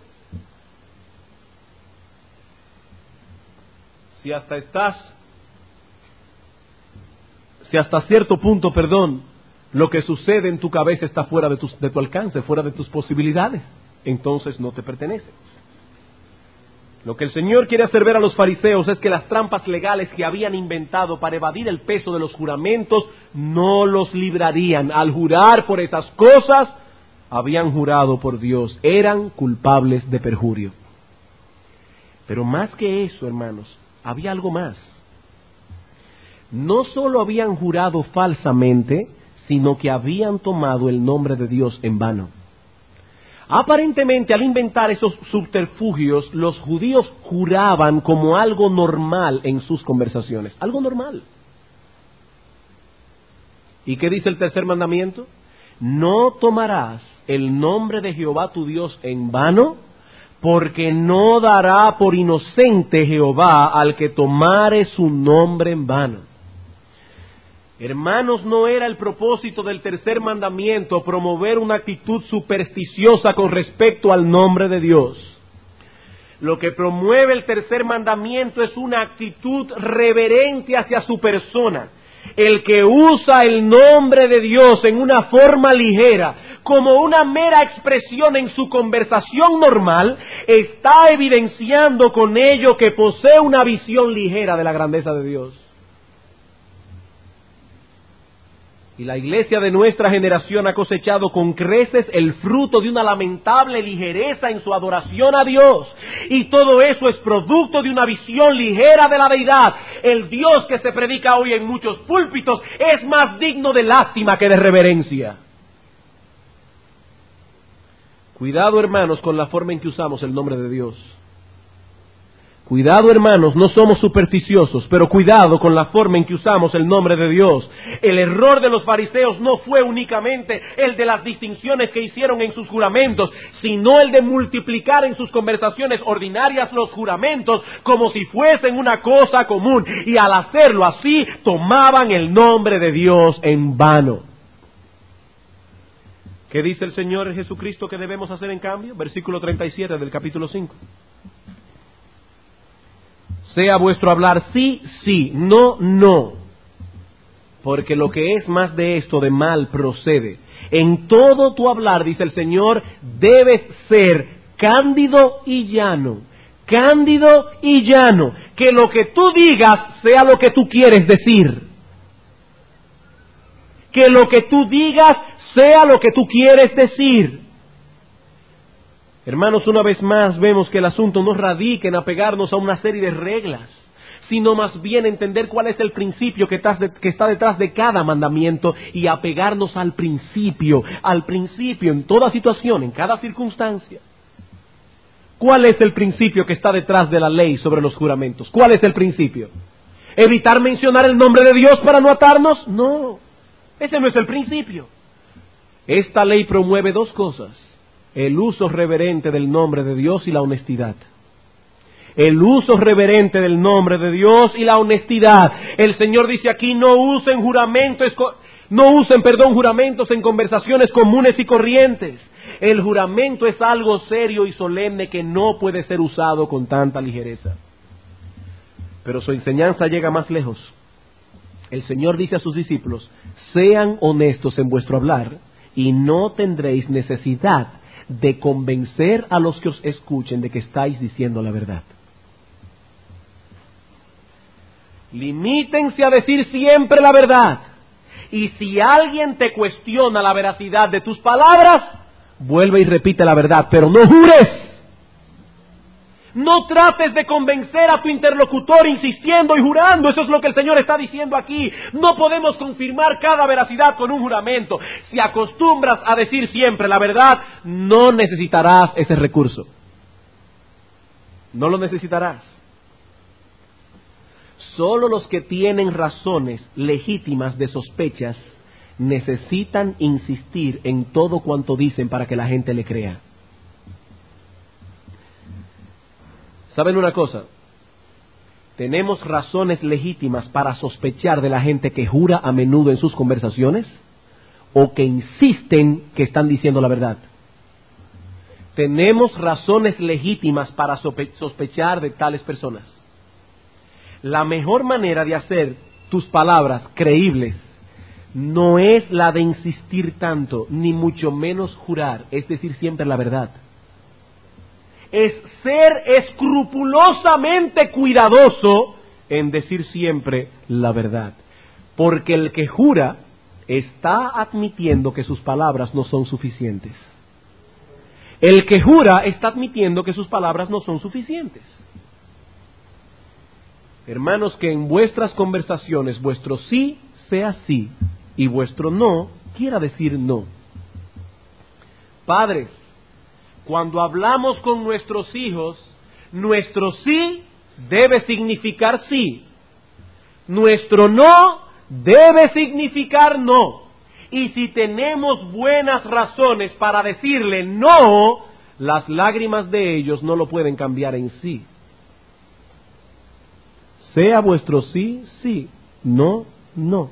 Si hasta estás... Si hasta cierto punto, perdón, lo que sucede en tu cabeza está fuera de tu, de tu alcance, fuera de tus posibilidades, entonces no te pertenece. Lo que el Señor quiere hacer ver a los fariseos es que las trampas legales que habían inventado para evadir el peso de los juramentos no los librarían. Al jurar por esas cosas, habían jurado por Dios, eran culpables de perjurio. Pero más que eso, hermanos, había algo más. No solo habían jurado falsamente, sino que habían tomado el nombre de Dios en vano. Aparentemente, al inventar esos subterfugios, los judíos juraban como algo normal en sus conversaciones, algo normal. ¿Y qué dice el tercer mandamiento? No tomarás el nombre de Jehová tu Dios en vano, porque no dará por inocente Jehová al que tomare su nombre en vano. Hermanos, no era el propósito del tercer mandamiento promover una actitud supersticiosa con respecto al nombre de Dios. Lo que promueve el tercer mandamiento es una actitud reverente hacia su persona. El que usa el nombre de Dios en una forma ligera, como una mera expresión en su conversación normal, está evidenciando con ello que posee una visión ligera de la grandeza de Dios. Y la iglesia de nuestra generación ha cosechado con creces el fruto de una lamentable ligereza en su adoración a Dios. Y todo eso es producto de una visión ligera de la deidad. El Dios que se predica hoy en muchos púlpitos es más digno de lástima que de reverencia. Cuidado, hermanos, con la forma en que usamos el nombre de Dios. Cuidado, hermanos, no somos supersticiosos, pero cuidado con la forma en que usamos el nombre de Dios. El error de los fariseos no fue únicamente el de las distinciones que hicieron en sus juramentos, sino el de multiplicar en sus conversaciones ordinarias los juramentos como si fuesen una cosa común. Y al hacerlo así, tomaban el nombre de Dios en vano. ¿Qué dice el Señor Jesucristo que debemos hacer en cambio? Versículo treinta y siete del capítulo cinco. Sea vuestro hablar sí, sí, no, no, porque lo que es más de esto de mal procede. En todo tu hablar, dice el Señor, debes ser cándido y llano, cándido y llano, que lo que tú digas sea lo que tú quieres decir. Que lo que tú digas sea lo que tú quieres decir. Hermanos, una vez más vemos que el asunto no radica en apegarnos a una serie de reglas, sino más bien entender cuál es el principio que está, de, que está detrás de cada mandamiento y apegarnos al principio, al principio en toda situación, en cada circunstancia. ¿Cuál es el principio que está detrás de la ley sobre los juramentos? ¿Cuál es el principio? ¿Evitar mencionar el nombre de Dios para no atarnos? No, ese no es el principio. Esta ley promueve dos cosas: el uso reverente del nombre de Dios y la honestidad. El uso reverente del nombre de Dios y la honestidad. El Señor dice aquí: no usen juramentos, no usen, perdón, juramentos en conversaciones comunes y corrientes. El juramento es algo serio y solemne que no puede ser usado con tanta ligereza. Pero su enseñanza llega más lejos. El Señor dice a sus discípulos: sean honestos en vuestro hablar y no tendréis necesidad de convencer a los que os escuchen de que estáis diciendo la verdad. Limítense a decir siempre la verdad. Y si alguien te cuestiona la veracidad de tus palabras, vuelve y repite la verdad, pero no jures. No trates de convencer a tu interlocutor insistiendo y jurando. Eso es lo que el Señor está diciendo aquí. No podemos confirmar cada veracidad con un juramento. Si acostumbras a decir siempre la verdad, no necesitarás ese recurso. No lo necesitarás. Solo los que tienen razones legítimas de sospechas necesitan insistir en todo cuanto dicen para que la gente le crea. ¿Saben una cosa? ¿Tenemos razones legítimas para sospechar de la gente que jura a menudo en sus conversaciones o que insisten que están diciendo la verdad? Tenemos razones legítimas para sospechar de tales personas. La mejor manera de hacer tus palabras creíbles no es la de insistir tanto, ni mucho menos jurar, es decir siempre la verdad. Es ser escrupulosamente cuidadoso en decir siempre la verdad. Porque el que jura está admitiendo que sus palabras no son suficientes. El que jura está admitiendo que sus palabras no son suficientes. Hermanos, que en vuestras conversaciones vuestro sí sea sí y vuestro no quiera decir no. Padres, cuando hablamos con nuestros hijos, nuestro sí debe significar sí. Nuestro no debe significar no. Y si tenemos buenas razones para decirle no, las lágrimas de ellos no lo pueden cambiar en sí. Sea vuestro sí, sí, no, no.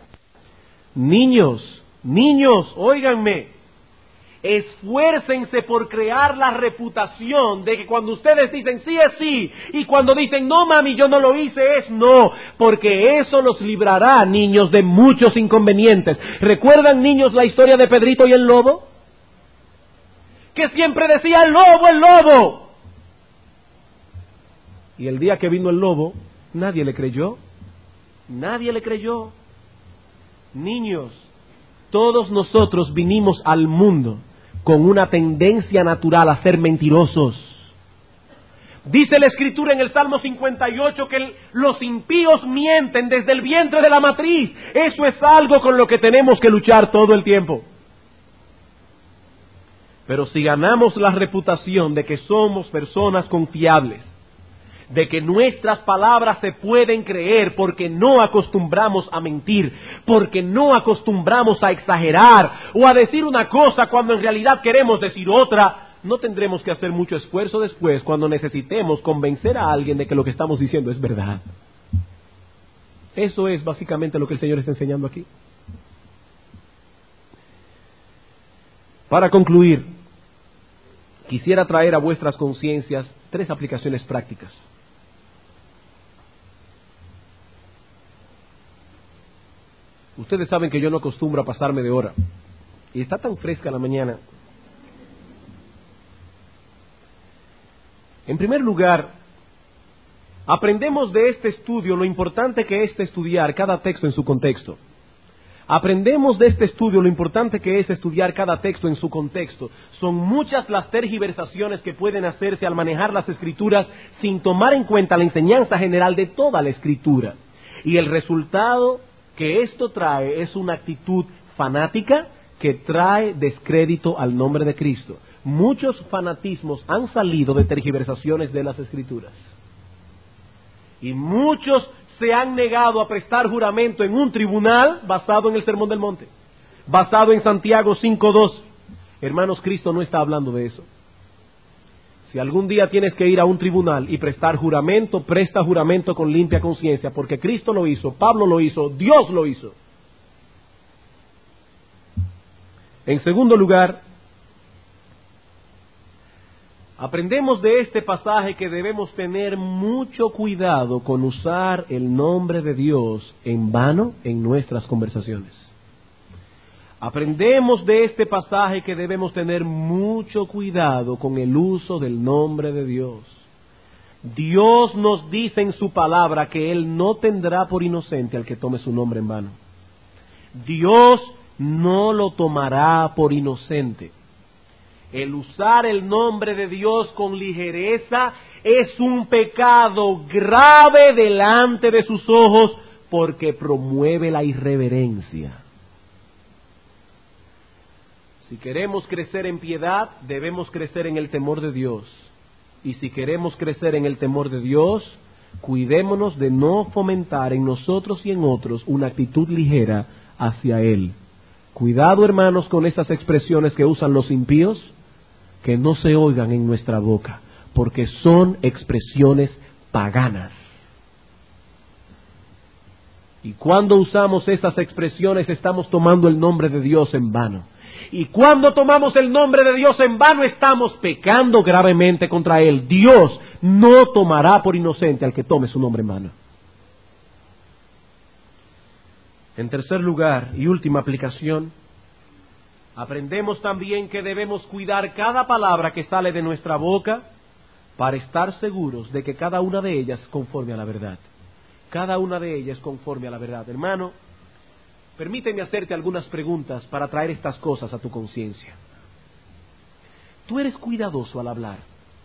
Niños, niños, óiganme. Esfuércense por crear la reputación de que cuando ustedes dicen sí es sí y cuando dicen no mami yo no lo hice es no, porque eso los librará, niños, de muchos inconvenientes. ¿Recuerdan, niños, la historia de Pedrito y el lobo? Que siempre decía el lobo, el lobo. Y el día que vino el lobo, nadie le creyó. Nadie le creyó. Niños, todos nosotros vinimos al mundo con una tendencia natural a ser mentirosos. Dice la Escritura en el Salmo cincuenta y ocho que el, los impíos mienten desde el vientre de la matriz. Eso es algo con lo que tenemos que luchar todo el tiempo. Pero si ganamos la reputación de que somos personas confiables, de que nuestras palabras se pueden creer porque no acostumbramos a mentir, porque no acostumbramos a exagerar o a decir una cosa cuando en realidad queremos decir otra, no tendremos que hacer mucho esfuerzo después cuando necesitemos convencer a alguien de que lo que estamos diciendo es verdad. Eso es básicamente lo que el Señor está enseñando aquí. Para concluir, quisiera traer a vuestras conciencias tres aplicaciones prácticas. Ustedes saben que yo no acostumbro a pasarme de hora. Y está tan fresca la mañana. En primer lugar, aprendemos de este estudio lo importante que es estudiar cada texto en su contexto. Aprendemos de este estudio lo importante que es estudiar cada texto en su contexto. Son muchas las tergiversaciones que pueden hacerse al manejar las Escrituras sin tomar en cuenta la enseñanza general de toda la Escritura. Y el resultado que esto trae es una actitud fanática que trae descrédito al nombre de Cristo. Muchos fanatismos han salido de tergiversaciones de las Escrituras. Y muchos se han negado a prestar juramento en un tribunal basado en el Sermón del Monte, basado en Santiago cinco doce. Hermanos, Cristo no está hablando de eso. Si algún día tienes que ir a un tribunal y prestar juramento, presta juramento con limpia conciencia, porque Cristo lo hizo, Pablo lo hizo, Dios lo hizo. En segundo lugar, aprendemos de este pasaje que debemos tener mucho cuidado con usar el nombre de Dios en vano en nuestras conversaciones. Aprendemos de este pasaje que debemos tener mucho cuidado con el uso del nombre de Dios. Dios nos dice en su palabra que Él no tendrá por inocente al que tome su nombre en vano. Dios no lo tomará por inocente. El usar el nombre de Dios con ligereza es un pecado grave delante de sus ojos porque promueve la irreverencia. Si queremos crecer en piedad, debemos crecer en el temor de Dios. Y si queremos crecer en el temor de Dios, cuidémonos de no fomentar en nosotros y en otros una actitud ligera hacia Él. Cuidado, hermanos, con esas expresiones que usan los impíos, que no se oigan en nuestra boca, porque son expresiones paganas. Y cuando usamos esas expresiones estamos tomando el nombre de Dios en vano. Y cuando tomamos el nombre de Dios en vano estamos pecando gravemente contra Él. Dios no tomará por inocente al que tome su nombre en vano. En tercer lugar y última aplicación, aprendemos también que debemos cuidar cada palabra que sale de nuestra boca para estar seguros de que cada una de ellas es conforme a la verdad. Cada una de ellas es conforme a la verdad. Hermano, permíteme hacerte algunas preguntas para traer estas cosas a tu conciencia. ¿Tú eres cuidadoso al hablar?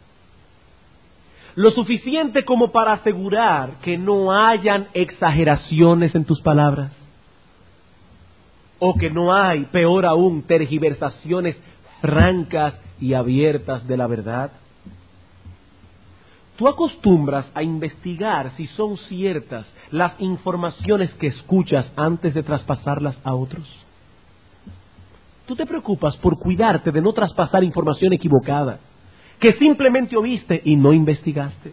Lo suficiente como para asegurar que no hayan exageraciones en tus palabras. O que no hay, peor aún, tergiversaciones francas y abiertas de la verdad. ¿Tú acostumbras a investigar si son ciertas las informaciones que escuchas antes de traspasarlas a otros? ¿Tú te preocupas por cuidarte de no traspasar información equivocada, que simplemente oíste y no investigaste?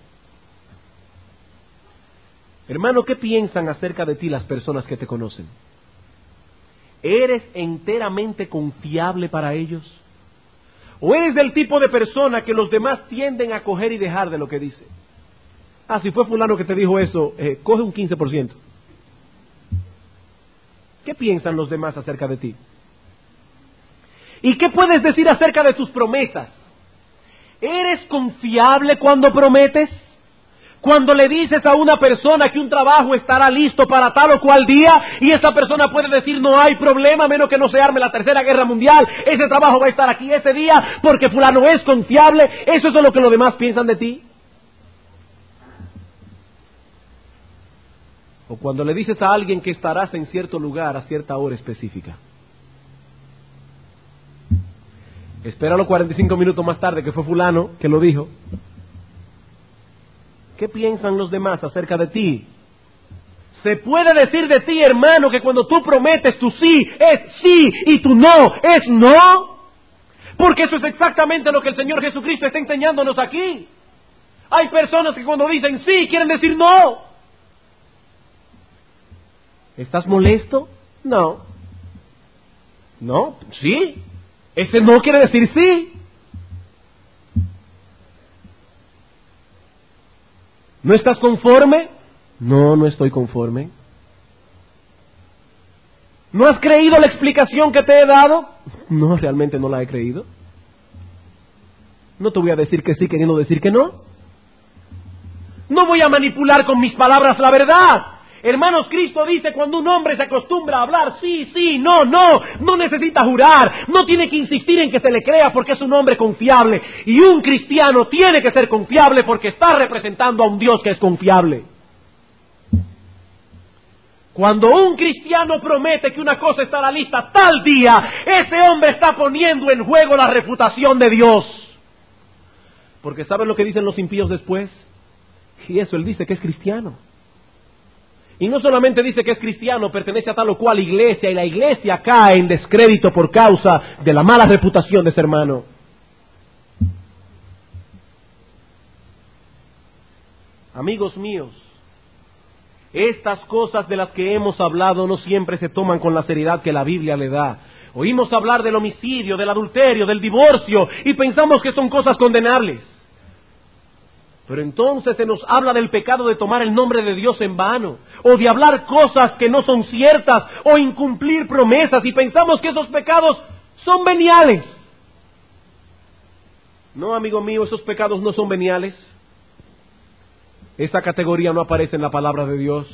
Hermano, ¿qué piensan acerca de ti las personas que te conocen? ¿Eres enteramente confiable para ellos? ¿O eres del tipo de persona que los demás tienden a coger y dejar de lo que dice? Ah, si fue fulano que te dijo eso, eh, coge un quince por ciento. ¿Qué piensan los demás acerca de ti? ¿Y qué puedes decir acerca de tus promesas? ¿Eres confiable cuando prometes? Cuando le dices a una persona que un trabajo estará listo para tal o cual día y esa persona puede decir no hay problema a menos que no se arme la tercera guerra mundial, ese trabajo va a estar aquí ese día porque fulano es confiable, ¿eso es lo que los demás piensan de ti? O cuando le dices a alguien que estarás en cierto lugar a cierta hora específica. Espéralo cuarenta y cinco minutos más tarde que fue fulano que lo dijo. ¿Qué piensan los demás acerca de ti? Se puede decir de ti, hermano, que cuando tú prometes tu sí es sí y tu no es no. Porque eso es exactamente lo que el Señor Jesucristo está enseñándonos aquí. Hay personas que cuando dicen sí quieren decir no. ¿Estás molesto? No. ¿No? Sí. Ese no quiere decir sí. ¿No estás conforme? No, no estoy conforme. ¿No has creído la explicación que te he dado? No, realmente no la he creído. No te voy a decir que sí queriendo decir que no. No voy a manipular con mis palabras la verdad. Hermanos, Cristo dice, cuando un hombre se acostumbra a hablar sí, sí, no, no, no necesita jurar, no tiene que insistir en que se le crea porque es un hombre confiable. Y un cristiano tiene que ser confiable porque está representando a un Dios que es confiable. Cuando un cristiano promete que una cosa estará lista tal día, ese hombre está poniendo en juego la reputación de Dios. Porque ¿saben lo que dicen los impíos después? Y eso, él dice que es cristiano. Y no solamente dice que es cristiano, pertenece a tal o cual iglesia, y la iglesia cae en descrédito por causa de la mala reputación de ese hermano. Amigos míos, estas cosas de las que hemos hablado no siempre se toman con la seriedad que la Biblia le da. Oímos hablar del homicidio, del adulterio, del divorcio, y pensamos que son cosas condenables. Pero entonces se nos habla del pecado de tomar el nombre de Dios en vano, o de hablar cosas que no son ciertas, o incumplir promesas, y pensamos que esos pecados son veniales. No, amigo mío, esos pecados no son veniales. Esa categoría no aparece en la palabra de Dios.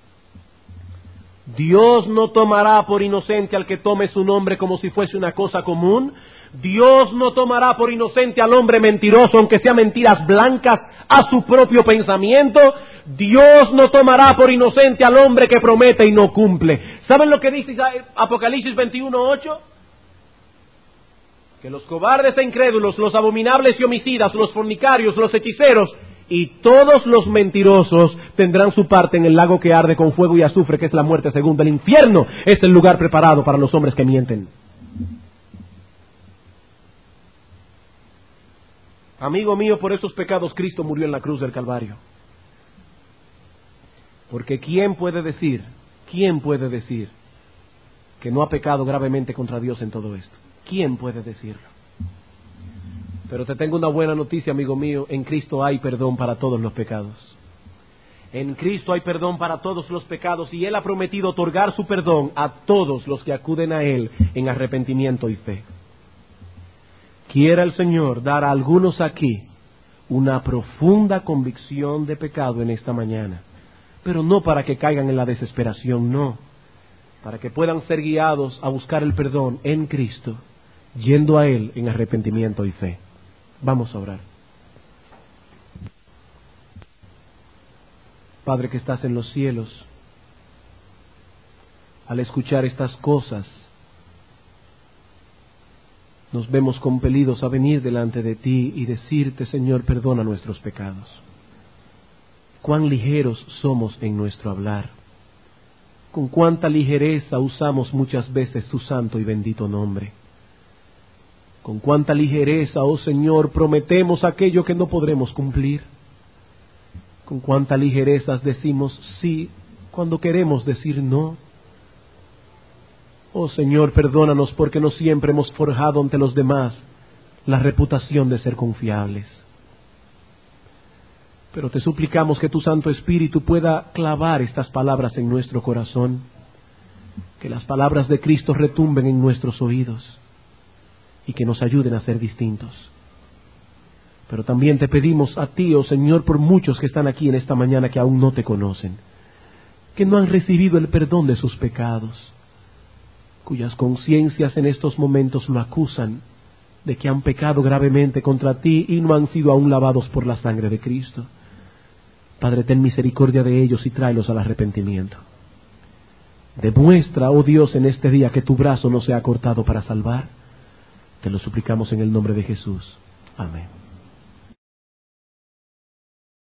Dios no tomará por inocente al que tome su nombre como si fuese una cosa común. Dios no tomará por inocente al hombre mentiroso, aunque sea mentiras blancas a su propio pensamiento. Dios no tomará por inocente al hombre que promete y no cumple. ¿Saben lo que dice Apocalipsis veintiuno ocho? Que los cobardes e incrédulos, los abominables y homicidas, los fornicarios, los hechiceros y todos los mentirosos tendrán su parte en el lago que arde con fuego y azufre, que es la muerte segunda. El infierno es el lugar preparado para los hombres que mienten. Amigo mío, por esos pecados Cristo murió en la cruz del Calvario. Porque ¿quién puede decir, quién puede decir que no ha pecado gravemente contra Dios en todo esto? ¿Quién puede decirlo? Pero te tengo una buena noticia, amigo mío, en Cristo hay perdón para todos los pecados. En Cristo hay perdón para todos los pecados y Él ha prometido otorgar su perdón a todos los que acuden a Él en arrepentimiento y fe. Quiera el Señor dar a algunos aquí una profunda convicción de pecado en esta mañana, pero no para que caigan en la desesperación, no, para que puedan ser guiados a buscar el perdón en Cristo, yendo a Él en arrepentimiento y fe. Vamos a orar. Padre que estás en los cielos, al escuchar estas cosas, nos vemos compelidos a venir delante de ti y decirte, Señor, perdona nuestros pecados. Cuán ligeros somos en nuestro hablar, con cuánta ligereza usamos muchas veces tu santo y bendito nombre. Con cuánta ligereza, oh Señor, prometemos aquello que no podremos cumplir. Con cuánta ligereza decimos sí cuando queremos decir no. Oh Señor, perdónanos porque no siempre hemos forjado ante los demás la reputación de ser confiables. Pero te suplicamos que tu Santo Espíritu pueda clavar estas palabras en nuestro corazón, que las palabras de Cristo retumben en nuestros oídos y que nos ayuden a ser distintos. Pero también te pedimos a ti, oh Señor, por muchos que están aquí en esta mañana que aún no te conocen, que no han recibido el perdón de sus pecados, cuyas conciencias en estos momentos lo acusan de que han pecado gravemente contra ti y no han sido aún lavados por la sangre de Cristo. Padre, ten misericordia de ellos y tráelos al arrepentimiento. Demuestra, oh Dios, en este día que tu brazo no se ha cortado para salvar. Te lo suplicamos en el nombre de Jesús. Amén.